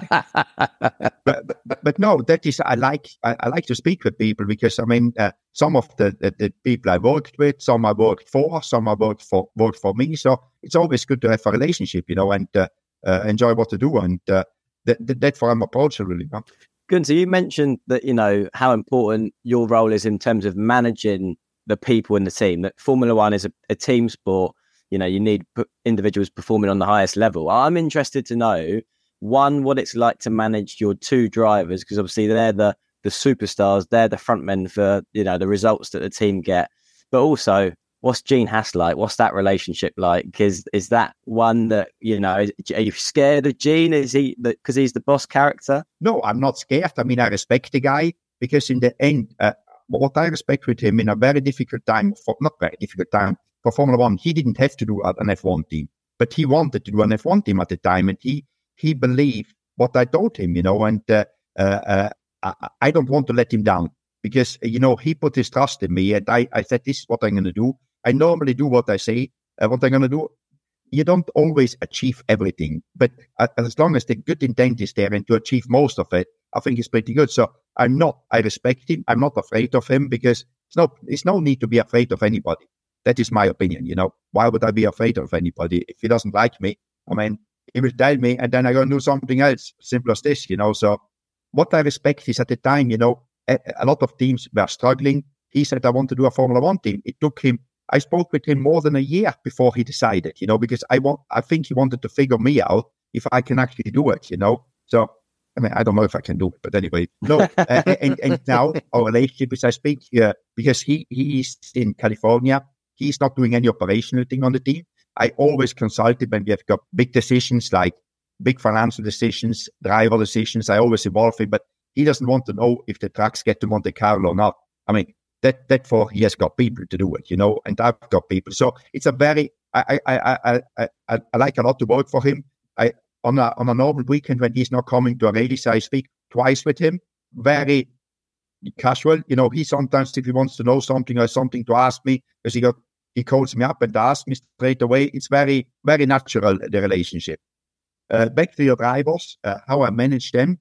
but, but but no, that is I like I, I like to speak with people because I mean uh, some of the, the, the people I worked with, some I worked for, some I worked for worked for me. So it's always good to have a relationship, you know, and uh, uh, enjoy what to do, and uh, that that that's what I'm approaching really. Huh? Gunther, you mentioned that you know how important your role is in terms of managing the people in the team. That Formula One is a, a team sport. You know, you need p- individuals performing on the highest level. I'm interested to know, one, what it's like to manage your two drivers, because obviously they're the, the superstars, they're the frontmen for, you know, the results that the team get. But also, what's Gene Haas like? What's that relationship like? Is, is that one that, you know, is, are you scared of Gene? Is he, because he's the boss character? No, I'm not scared. I mean, I respect the guy because in the end, uh, what I respect with him in a very difficult time, for, not very difficult time, for Formula One, he didn't have to do an F one team, but he wanted to do an F one team at the time, and he he believed what I told him, you know, and uh, uh, uh, I, I don't want to let him down because, you know, he put his trust in me, and I, I said, this is what I'm going to do. I normally do what I say, uh, what I'm going to do. You don't always achieve everything, but uh, as long as the good intent is there and to achieve most of it, I think it's pretty good. So I'm not, I respect him. I'm not afraid of him because it's no, it's no need to be afraid of anybody. That is my opinion, you know. Why would I be afraid of anybody? If he doesn't like me, I mean, he will tell me and then I'm going to do something else. Simple as this, you know. So what I respect is at the time, you know, a, a lot of teams were struggling. He said, I want to do a Formula One team. It took him, I spoke with him more than a year before he decided, you know, because I want, I think he wanted to figure me out if I can actually do it, you know. So, I mean, I don't know if I can do it, but anyway, no. uh, and, and now our relationship is, I speak uh, because he, he is in California. He's not doing any operational thing on the team. I always consult him when we have got big decisions, like big financial decisions, driver decisions. I always involve him, but he doesn't want to know if the trucks get to Monte Carlo or not. I mean, that that for he has got people to do it, you know, and I've got people. So it's a very, I I I I I, I like a lot to work for him. I on a on a normal weekend when he's not coming to a race, I speak twice with him. Very casual, you know. He sometimes, if he wants to know something or something to ask me, because he got. He calls me up and asks me straight away. It's very, very natural, the relationship. Uh, back to your drivers, uh, how I manage them.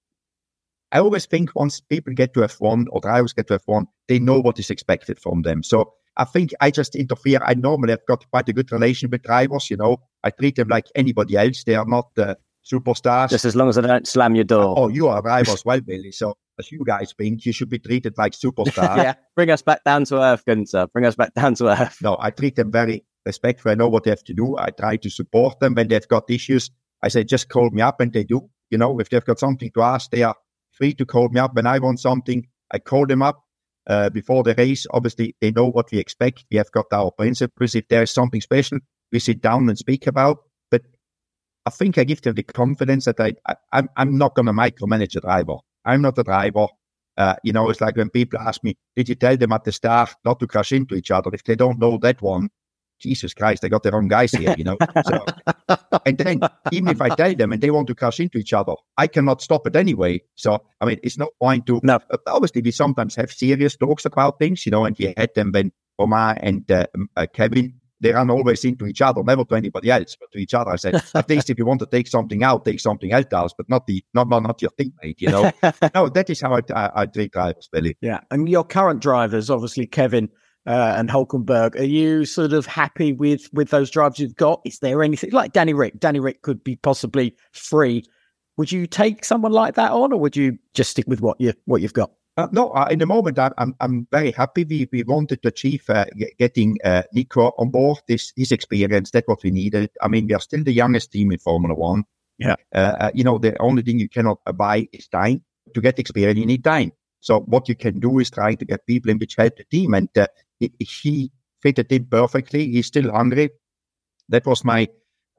I always think once people get to F one or drivers get to F one, they know what is expected from them. So I think I just interfere. I normally have got quite a good relation with drivers, you know. I treat them like anybody else. They are not uh, superstars. Just as long as I don't slam your door. Oh, you are a driver as well, Billy. So as you guys think, you should be treated like superstars. Yeah, bring us back down to earth, Gunther. Bring us back down to earth. No, I treat them very respectful. I know what they have to do. I try to support them when they've got issues. I say, just call me up, and they do. You know, if they've got something to ask, they are free to call me up. When I want something, I call them up uh, before the race. Obviously, they know what we expect. We have got our principles. If there is something special, we sit down and speak about. But I think I give them the confidence that I, I I'm, I'm not going to micromanage a driver. I'm not a driver. Uh, you know, it's like when people ask me, did you tell them at the start not to crash into each other? If they don't know that one, Jesus Christ, they got the wrong guys here, you know. So, and then even if I tell them and they want to crash into each other, I cannot stop it anyway. So, I mean, it's no point to... No. Uh, obviously, we sometimes have serious talks about things, you know, and we had them when Omar and uh, uh, Kevin, they run always into each other, never to anybody else, but to each other. I said, at least if you want to take something out, take something else out, but not the not not, not your teammate, you know. No, that is how I, I, I treat drivers, Billy. Yeah, and your current drivers, obviously Kevin uh, and Hulkenberg, are you sort of happy with with those drivers you've got? Is there anything like Danny Rick? Danny Rick could be possibly free. Would you take someone like that on, or would you just stick with what you what you've got? Uh, no, uh, in the moment, I, I'm I'm very happy. We we wanted to achieve uh, getting uh, Nico on board. This his experience, that's what we needed. I mean, we are still the youngest team in Formula One. Yeah. Uh, uh, you know, the only thing you cannot buy is time. To get experience, you need time. So what you can do is try to get people in which help the team. And uh, he, he fitted in perfectly. He's still hungry. That was my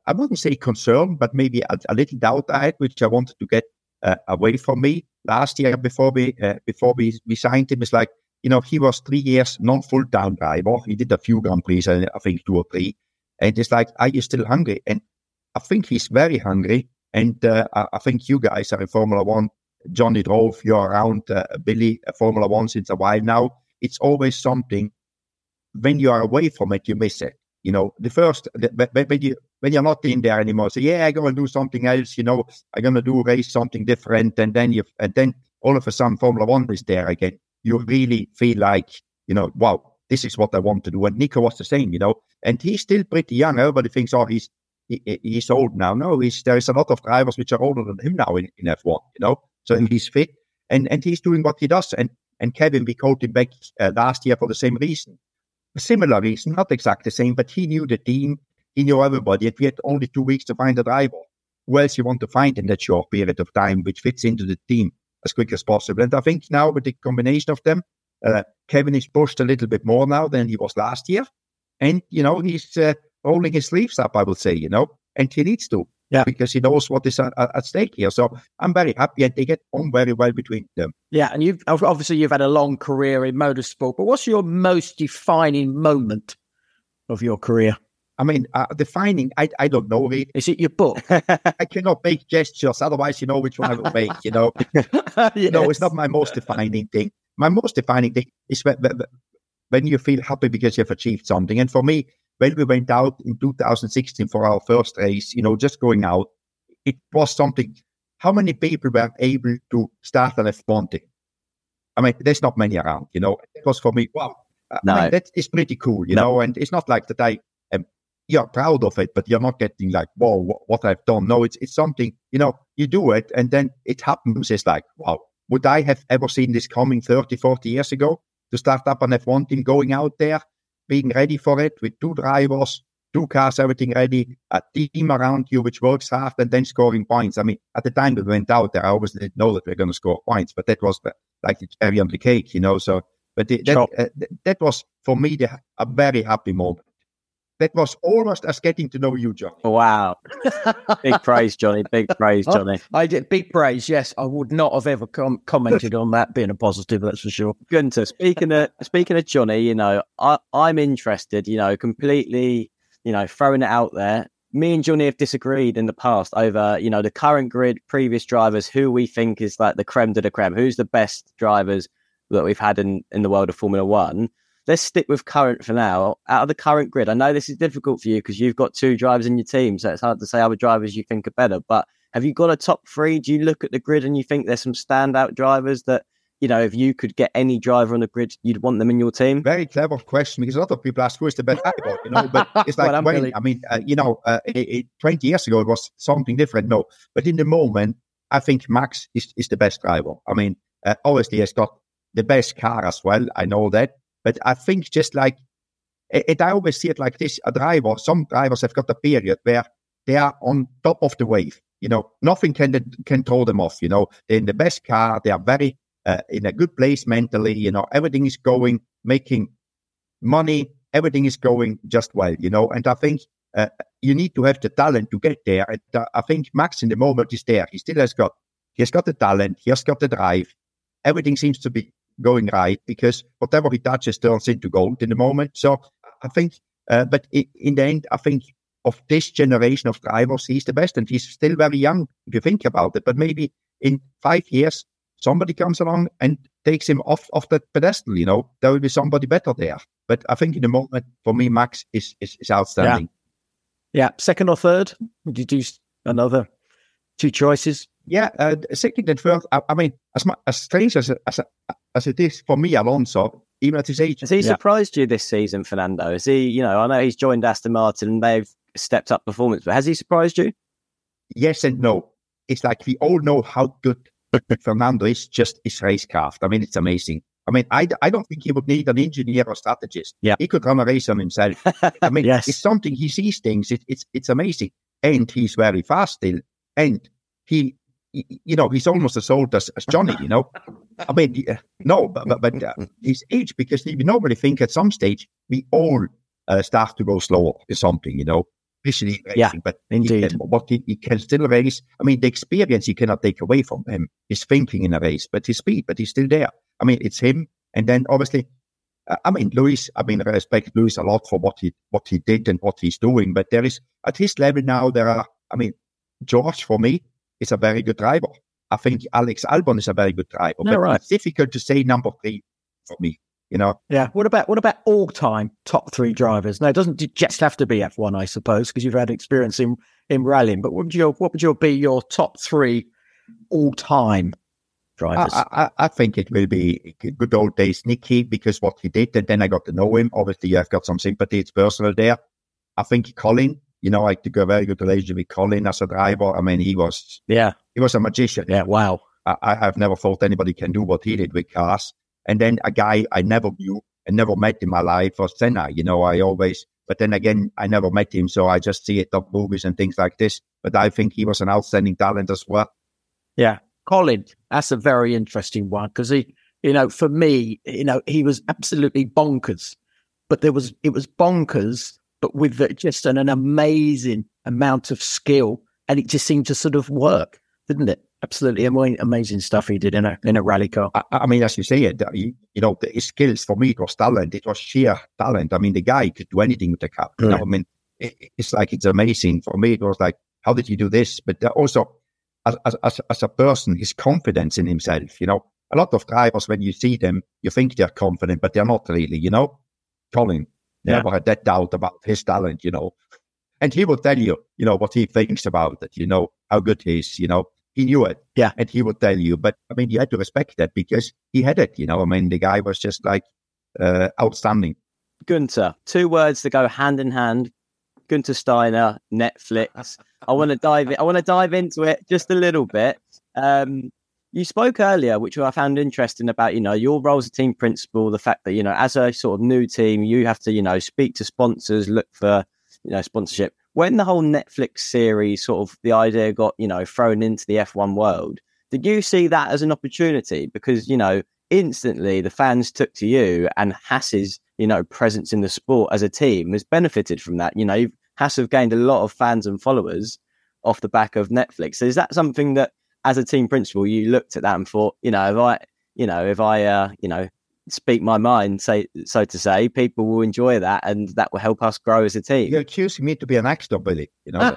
I wouldn't say concern, but maybe a, a little doubt I had, which I wanted to get uh, away from me last year before we uh, before we, we signed him. It's like, you know, he was three years non-full-time driver. He did a few Grand Prix, I, I think two or three. And it's like, are you still hungry? And I think he's very hungry. And uh, I, I think you guys are in Formula One. Johnny drove, you're around uh, Billy, uh, Formula One since a while now. It's always something. When you are away from it, you miss it. You know, the first, the, when, you, when you're not in there anymore, so yeah, I'm going to do something else, you know, I'm going to do race something different. And then you, and then all of a sudden Formula One is there again. You really feel like, you know, wow, this is what I want to do. And Nico was the same, you know, and he's still pretty young. Everybody thinks, oh, he's he, he's old now. No, he's, there is a lot of drivers which are older than him now in, in F one, you know, so he's fit and, and he's doing what he does. And, and Kevin, we called him back uh, last year for the same reason. A similar reason, not exactly the same, but he knew the team, he knew everybody, and we had only two weeks to find a driver. Who else you want to find in that short period of time, which fits into the team as quick as possible? And I think now with the combination of them, uh, Kevin is pushed a little bit more now than he was last year. And, you know, he's uh, rolling his sleeves up, I would say, you know, and he needs to. Yeah. Because he knows what is at, at stake here. So I'm very happy and they get on very well between them. Yeah, and you've obviously you've had a long career in motorsport, but what's your most defining moment of your career? I mean, uh, defining, I I don't know. Really. Is it your book? I cannot make gestures, otherwise you know which one I will make, you know. yes. No, it's not my most defining thing. My most defining thing is when, when you feel happy because you've achieved something. And for me, when we went out in two thousand sixteen for our first race, you know, just going out, it was something. How many people were able to start an F one team? I mean, there's not many around, you know. It was for me, wow. No. I mean, that is pretty cool, you no. know. And it's not like that I am, you're proud of it, but you're not getting like, whoa, what, what I've done. No, it's it's something, you know, you do it and then it happens. It's like, wow, would I have ever seen this coming thirty, forty years ago to start up an F one team, going out there? Being ready for it with two drivers, two cars, everything ready, a team around you which works hard, and then scoring points. I mean, at the time we went out there, I always didn't know that we we're going to score points, but that was the, like the cherry on the cake, you know. So, but the, that, uh, that was for me the, a very happy moment. That was almost as getting to know you, Johnny. Wow. Big praise, Johnny. Big praise, Johnny. Oh, I did. Big praise, yes. I would not have ever com- commented on that being a positive, that's for sure. Gunter, speaking of, speaking of Johnny, you know, I, I'm interested, you know, completely, you know, throwing it out there. Me and Johnny have disagreed in the past over, you know, the current grid, previous drivers, who we think is like the creme de la creme, who's the best drivers that we've had in, in the world of Formula One. Let's stick with current for now. Out of the current grid, I know this is difficult for you because you've got two drivers in your team, so it's hard to say other drivers you think are better. But have you got a top three? Do you look at the grid and you think there's some standout drivers that, you know, if you could get any driver on the grid, you'd want them in your team? Very clever question, because a lot of people ask who is the best driver, you know. But it's like, well, when, really... I mean, uh, you know, uh, it, it, twenty years ago it was something different. No, but in the moment, I think Max is, is the best driver. I mean, uh, obviously he's got the best car as well. I know that. But I think just like, it, I always see it like this, a driver, some drivers have got a period where they are on top of the wave. You know, nothing can can throw them off. You know, they're in the best car. They are very uh, in a good place mentally. You know, everything is going, making money. Everything is going just well. You know, and I think uh, you need to have the talent to get there. And uh, I think Max in the moment is there. He still has got, he has got the talent. He has got the drive. Everything seems to be going right, because whatever he touches turns into gold in the moment. So I think, uh, but in, in the end, I think of this generation of drivers, he's the best, and he's still very young if you think about it. But maybe in five years, somebody comes along and takes him off, off that pedestal, you know, there will be somebody better there. But I think in the moment, for me, Max is, is, is outstanding. Yeah. yeah. Second or third? Would you do another two choices? Yeah, uh, second and third. I, I mean, as much, as strange as as as it is for me, Alonso, even at his age, has he yeah. surprised you this season, Fernando? Is he? You know, I know he's joined Aston Martin and they've stepped up performance, but has he surprised you? Yes and no. It's like we all know how good Fernando is. Just his racecraft. I mean, it's amazing. I mean, I, I don't think he would need an engineer or strategist. Yeah, he could run a race on himself. I mean, yes. It's something. He sees things. It, it's it's amazing, and he's very fast still, and he. You know, he's almost as old as, as Johnny, you know. I mean, uh, no, but, but, but uh, his age, because we normally think at some stage we all uh, start to go slower or something, you know. especially in racing. Yeah, but indeed. He can, what he, he can still race. I mean, the experience you cannot take away from him. His thinking in a race, but his speed, but he's still there. I mean, it's him. And then obviously, uh, I mean, Lewis, I mean, I respect Lewis a lot for what he what he did and what he's doing. But there is, at his level now, there are, I mean, George, for me, is a very good driver. I think Alex Albon is a very good driver. No, but right. It's difficult to say number three for me, you know. Yeah. What about what about all-time top three drivers? Now, it doesn't just have to be F one, I suppose, because you've had experience in, in rallying. But what would your what would your be your top three all-time drivers? I, I, I think it will be good old days Nicky, because what he did, and then I got to know him. Obviously, I've got some sympathy. It's personal there. I think Colin, you know, I took a very good relationship with Colin as a driver. I mean, he was yeah, he was a magician. Yeah, wow. I, I have never thought anybody can do what he did with cars. And then a guy I never knew and never met in my life was Senna. You know, I always, but then again, I never met him, so I just see it on movies and things like this. But I think he was an outstanding talent as well. Yeah, Colin, that's a very interesting one, because he, you know, for me, you know, he was absolutely bonkers, but there was it was bonkers, but with the, just an, an amazing amount of skill, and it just seemed to sort of work, didn't it? Absolutely amazing stuff he did in a in a rally car. I, I mean, as you say, it, you, you know, the, his skills, for me, it was talent. It was sheer talent. I mean, the guy could do anything with the car. You know, I mean, it, it's like, it's amazing. For me, it was like, how did you do this? But also, as, as, as a person, his confidence in himself, you know. A lot of drivers, when you see them, you think they're confident, but they're not really, you know. Colin yeah. never had that doubt about his talent, you know. And he will tell you, you know, what he thinks about it, you know, how good he is, you know. He knew it. Yeah. And he would tell you. But, I mean, you had to respect that because he had it, you know. I mean, the guy was just, like, uh, outstanding. Günther, two words that go hand in hand. Günther Steiner, Netflix. I want to dive in, I want to dive into it just a little bit. Um, you spoke earlier, which I found interesting, about, you know, your role as a team principal, the fact that, you know, as a sort of new team, you have to, you know, speak to sponsors, look for, you know, sponsorship. When the whole Netflix series, sort of the idea got, you know, thrown into the F one world, did you see that as an opportunity? Because, you know, instantly the fans took to you, and Haas's, you know, presence in the sport as a team has benefited from that. You know, Haas have gained a lot of fans and followers off the back of Netflix. So is that something that, as a team principal, you looked at that and thought, you know, if I, you know, if I, uh, you know, speak my mind, say so to say, people will enjoy that, and that will help us grow as a team. You're accusing me to be an actor, Billy. You know.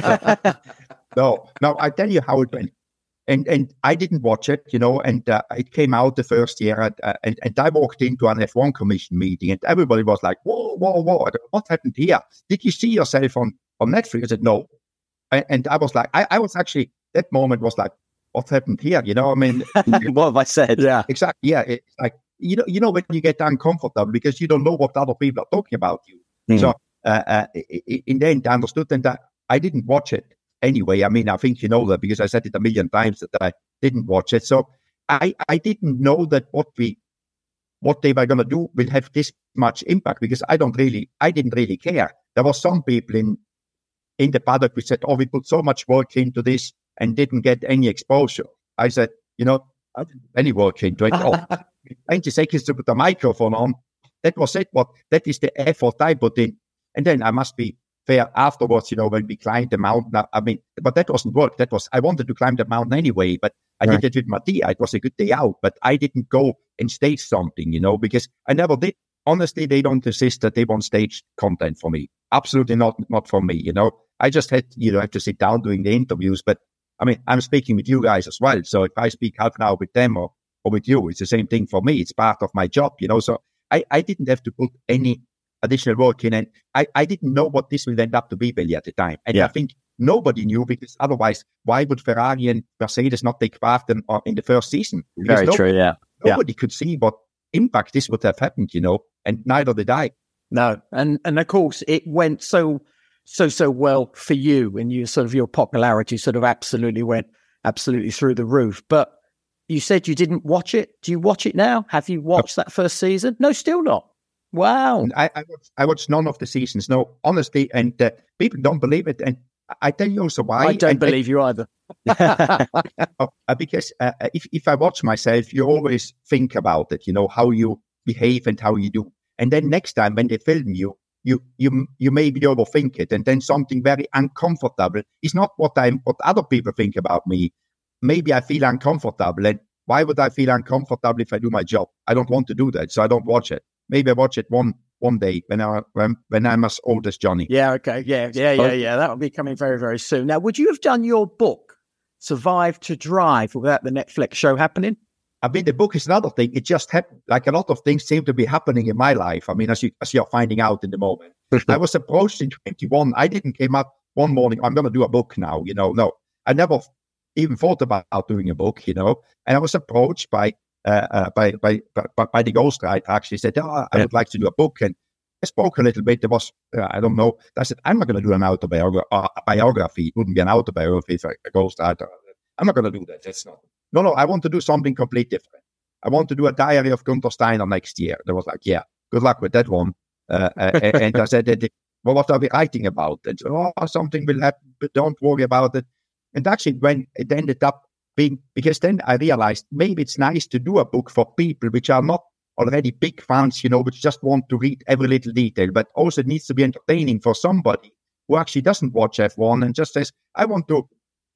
no, no. I tell you how it went, and and I didn't watch it, you know. And uh, it came out the first year, at, uh, and and I walked into an F one commission meeting, and everybody was like, "Whoa, whoa, whoa! What happened here? Did you see yourself on on Netflix?" I said, "No," and, and I was like, I, I was actually that moment was like, "What happened here?" You know, I mean, what have I said? Yeah, exactly. Yeah, it's like. You know, you know when you get uncomfortable because you don't know what other people are talking about you. Mm. So uh, uh, in the end, I understood that I, I didn't watch it anyway. I mean, I think you know that because I said it a million times that I didn't watch it. So I, I didn't know that what we what they were going to do will have this much impact because I don't really, I didn't really care. There were some people in in the paddock who said, "Oh, we put so much work into this and didn't get any exposure." I said, "You know, I didn't put any work into it." Oh, twenty seconds to put the microphone on. That was it. What that is the effort I put in. And then I must be fair afterwards, you know, when we climbed the mountain. I mean, but that wasn't work. That was, I wanted to climb the mountain anyway, but I right. did it with Mattia. It was a good day out, but I didn't go and stage something, you know, because I never did. Honestly, they don't insist that they want stage content for me. Absolutely not, not for me, you know. I just had, you know, have to sit down doing the interviews, but I mean, I'm speaking with you guys as well. So if I speak half an hour with them or or with you, it's the same thing for me. It's part of my job, you know. So I, I didn't have to put any additional work in, and I, I didn't know what this would end up to be, Billy, at the time. And yeah. I think nobody knew, because otherwise, why would Ferrari and Mercedes not take part in, uh, in the first season? Because Very no, true, yeah. Nobody yeah. could see what impact this would have happened, you know, and neither did I. No, and and of course it went so so so well for you, and you sort of your popularity sort of absolutely went absolutely through the roof. But you said you didn't watch it. Do you watch it now? Have you watched that first season? No, still not. Wow. I, I, watched, I watched none of the seasons, no, honestly, and uh, people don't believe it. And I tell you also why. I don't and, believe you either. uh, because uh, if, if I watch myself, you always think about it, you know, how you behave and how you do. And then next time when they film you, you you you maybe overthink it, and then something very uncomfortable. It's not what I'm what other people think about me. Maybe I feel uncomfortable, and why would I feel uncomfortable if I do my job? I don't want to do that, so I don't watch it. Maybe I watch it one one day when I when, when I'm as old as Johnny. Yeah, okay, yeah, yeah, yeah, yeah. That will be coming very, very soon. Now, would you have done your book, Survive to Drive, without the Netflix show happening? I mean, the book is another thing. It just happened. Like a lot of things seem to be happening in my life. I mean, as you as you're finding out in the moment. I was approached in twenty-one. I didn't came up one morning, I'm going to do a book now. You know, no, I never even thought about doing a book. You know, and I was approached by uh, uh, by, by by by the ghostwriter. Actually said, "Oh, I would like to do a book." And I spoke a little bit. There was, uh, I don't know. I said, "I'm not going to do an autobiography. Uh, a biography. It wouldn't be an autobiography for a ghostwriter. I'm not going to do that. That's not." No, no, I want to do something completely different. I want to do a diary of Gunther Steiner next year. They was like, yeah, good luck with that one. Uh, and, and I said, well, what are we writing about? And so, oh, something will happen, but don't worry about it. And actually, when it ended up being, because then I realized maybe it's nice to do a book for people which are not already big fans, you know, which just want to read every little detail, but also it needs to be entertaining for somebody who actually doesn't watch F one and just says, I want to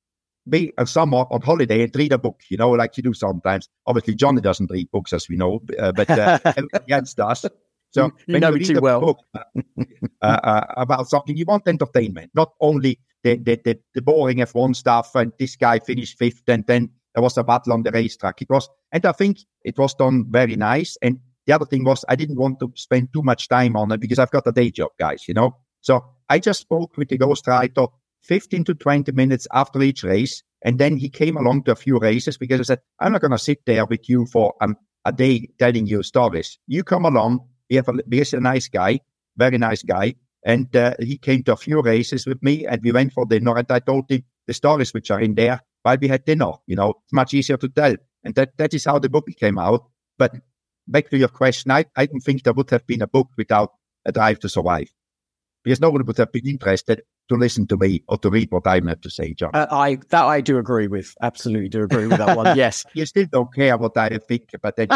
be a summer on holiday and read a book, you know, like you do sometimes. Obviously, Johnny doesn't read books, as we know, uh, but uh, everybody else does. So you when know you me read too a well. book uh, uh, about something, you want entertainment, not only the, the, the, the boring F one stuff and this guy finished fifth and then there was a battle on the racetrack. It was, and I think it was done very nice. And the other thing was I didn't want to spend too much time on it because I've got a day job, guys, you know. So I just spoke with the ghostwriter fifteen to twenty minutes after each race. And then he came along to a few races because I said, I'm not going to sit there with you for um, a day telling you stories. You come along. We have a, he's a nice guy, very nice guy. And uh, he came to a few races with me and we went for dinner. And I told him the stories which are in there while we had dinner. You know, it's much easier to tell. And that, that is how the book came out. But back to your question, I, I don't think there would have been a book without A Drive to Survive. Because nobody would have been interested to listen to me or to read what I have to say, John. Uh, I that I do agree with. Absolutely do agree with that one. Yes. You still don't care what I think, but then...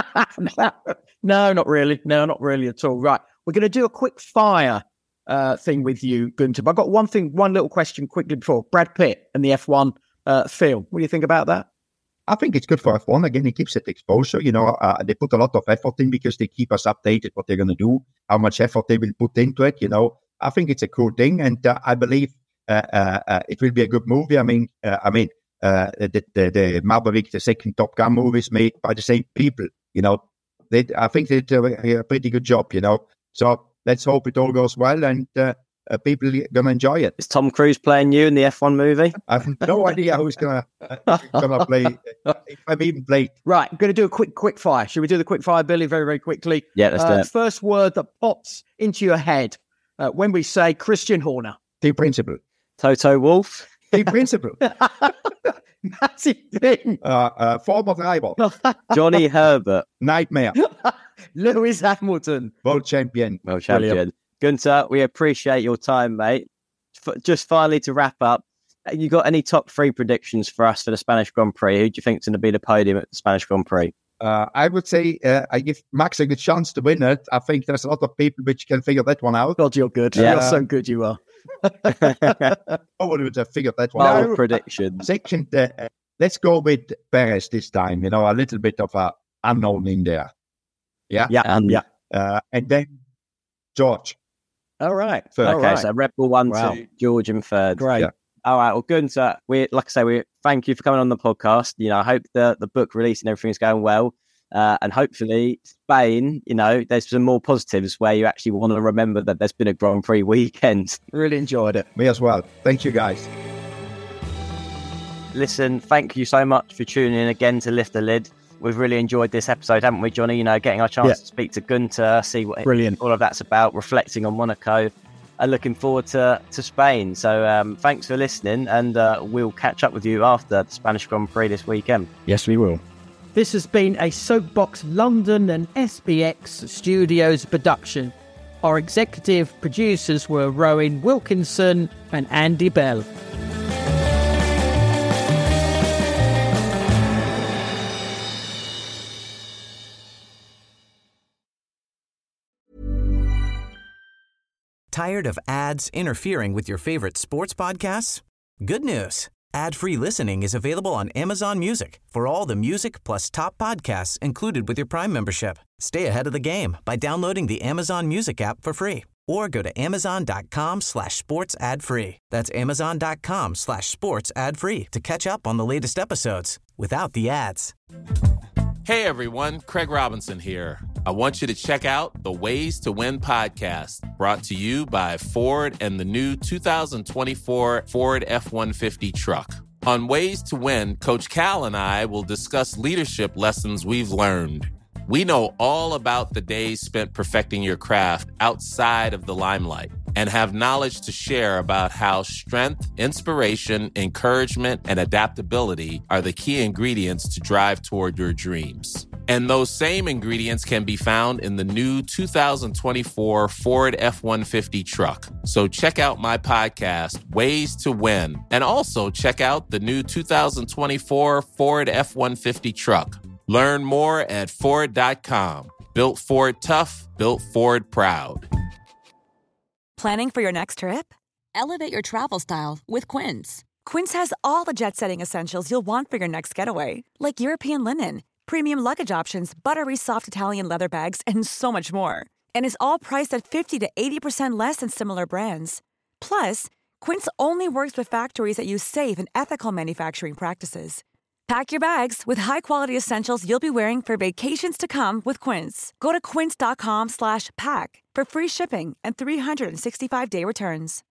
no, not really. No, not really at all. Right. We're going to do a quick fire uh, thing with you, Gunther. But I've got one thing, one little question quickly before. Brad Pitt and the F one uh, film. What do you think about that? I think it's good for F one. Again, it keeps it exposure. You know, uh, they put a lot of effort in because they keep us updated what they're going to do, how much effort they will put into it, you know. I think it's a cool thing, and uh, I believe uh, uh, uh, it will be a good movie. I mean, uh, I mean, uh, the, the the Maverick, the second Top Gun movie is made by the same people. You know, they I think they did a, a pretty good job. You know, so let's hope it all goes well and uh, uh, people are gonna enjoy it. Is Tom Cruise playing you in the F one movie? I have no idea who's gonna uh, gonna play. Uh, if I've even played. Right, I'm going to do a quick quick fire. Should we do the quick fire, Billy? Very very quickly. Yeah, let's uh, do it. First word that pops into your head. Uh, when we say Christian Horner. Team principal. Toto Wolff. Team principal. Massive thing. Uh, uh, former driver. Johnny Herbert. Nightmare. Lewis Hamilton. World champion. World champion. Brilliant. Gunther, we appreciate your time, mate. F- just finally to wrap up, you got any top three predictions for us for the Spanish Grand Prix? Who do you think is going to be the podium at the Spanish Grand Prix? Uh, I would say uh, I give Max a good chance to win it. I think there's a lot of people which can figure that one out. God, you're good. Yeah. You're so good, you are. Nobody would have figured that one Bold out. predictions. Second, uh, let's go with Perez this time. You know, a little bit of a unknown in there. Yeah? Yeah. And, yeah. Uh, and then George. All right. Third. All okay, right. so Red Bull one, Wow. two, George in third. Great. Yeah. All right, well, Gunther, we like I say, we thank you for coming on the podcast. You know, I hope the the book release and everything is going well, uh, and hopefully Spain. You know, there's some more positives where you actually want to remember that there's been a Grand Prix weekend. Really enjoyed it. Me as well. Thank you, guys. Listen, thank you so much for tuning in again to Lift the Lid. We've really enjoyed this episode, haven't we, Johnny? You know, getting our chance Yeah. to speak to Gunther, see what Brilliant. all of that's about, reflecting on Monaco. And looking forward to, to Spain. So um, thanks for listening, and uh, we'll catch up with you after the Spanish Grand Prix this weekend. Yes, we will. This has been a Soapbox London and S B X Studios production. Our executive producers were Rowan Wilkinson and Andy Bell. Tired of ads interfering with your favorite sports podcasts? Good news. Ad-free listening is available on Amazon Music for all the music plus top podcasts included with your Prime membership. Stay ahead of the game by downloading the Amazon Music app for free or go to amazon.com slash sports ad free. That's amazon.com slash sports ad free to catch up on the latest episodes without the ads. Hey everyone, Craig Robinson here. I want you to check out the Ways to Win podcast, brought to you by Ford and the new two thousand twenty-four Ford F one fifty truck. On Ways to Win, Coach Cal and I will discuss leadership lessons we've learned. We know all about the days spent perfecting your craft outside of the limelight and have knowledge to share about how strength, inspiration, encouragement, and adaptability are the key ingredients to drive toward your dreams. And those same ingredients can be found in the new two thousand twenty-four Ford F one fifty truck. So check out my podcast, Ways to Win, and also check out the new two thousand twenty-four Ford F one fifty truck. Learn more at Ford dot com. Built Ford tough, built Ford proud. Planning for your next trip? Elevate your travel style with Quince. Quince has all the jet-setting essentials you'll want for your next getaway, like European linen, premium luggage options, buttery soft Italian leather bags, and so much more. And is all priced at fifty to eighty percent less than similar brands. Plus, Quince only works with factories that use safe and ethical manufacturing practices. Pack your bags with high-quality essentials you'll be wearing for vacations to come with Quince. Go to quince.com slash pack for free shipping and three sixty-five day returns.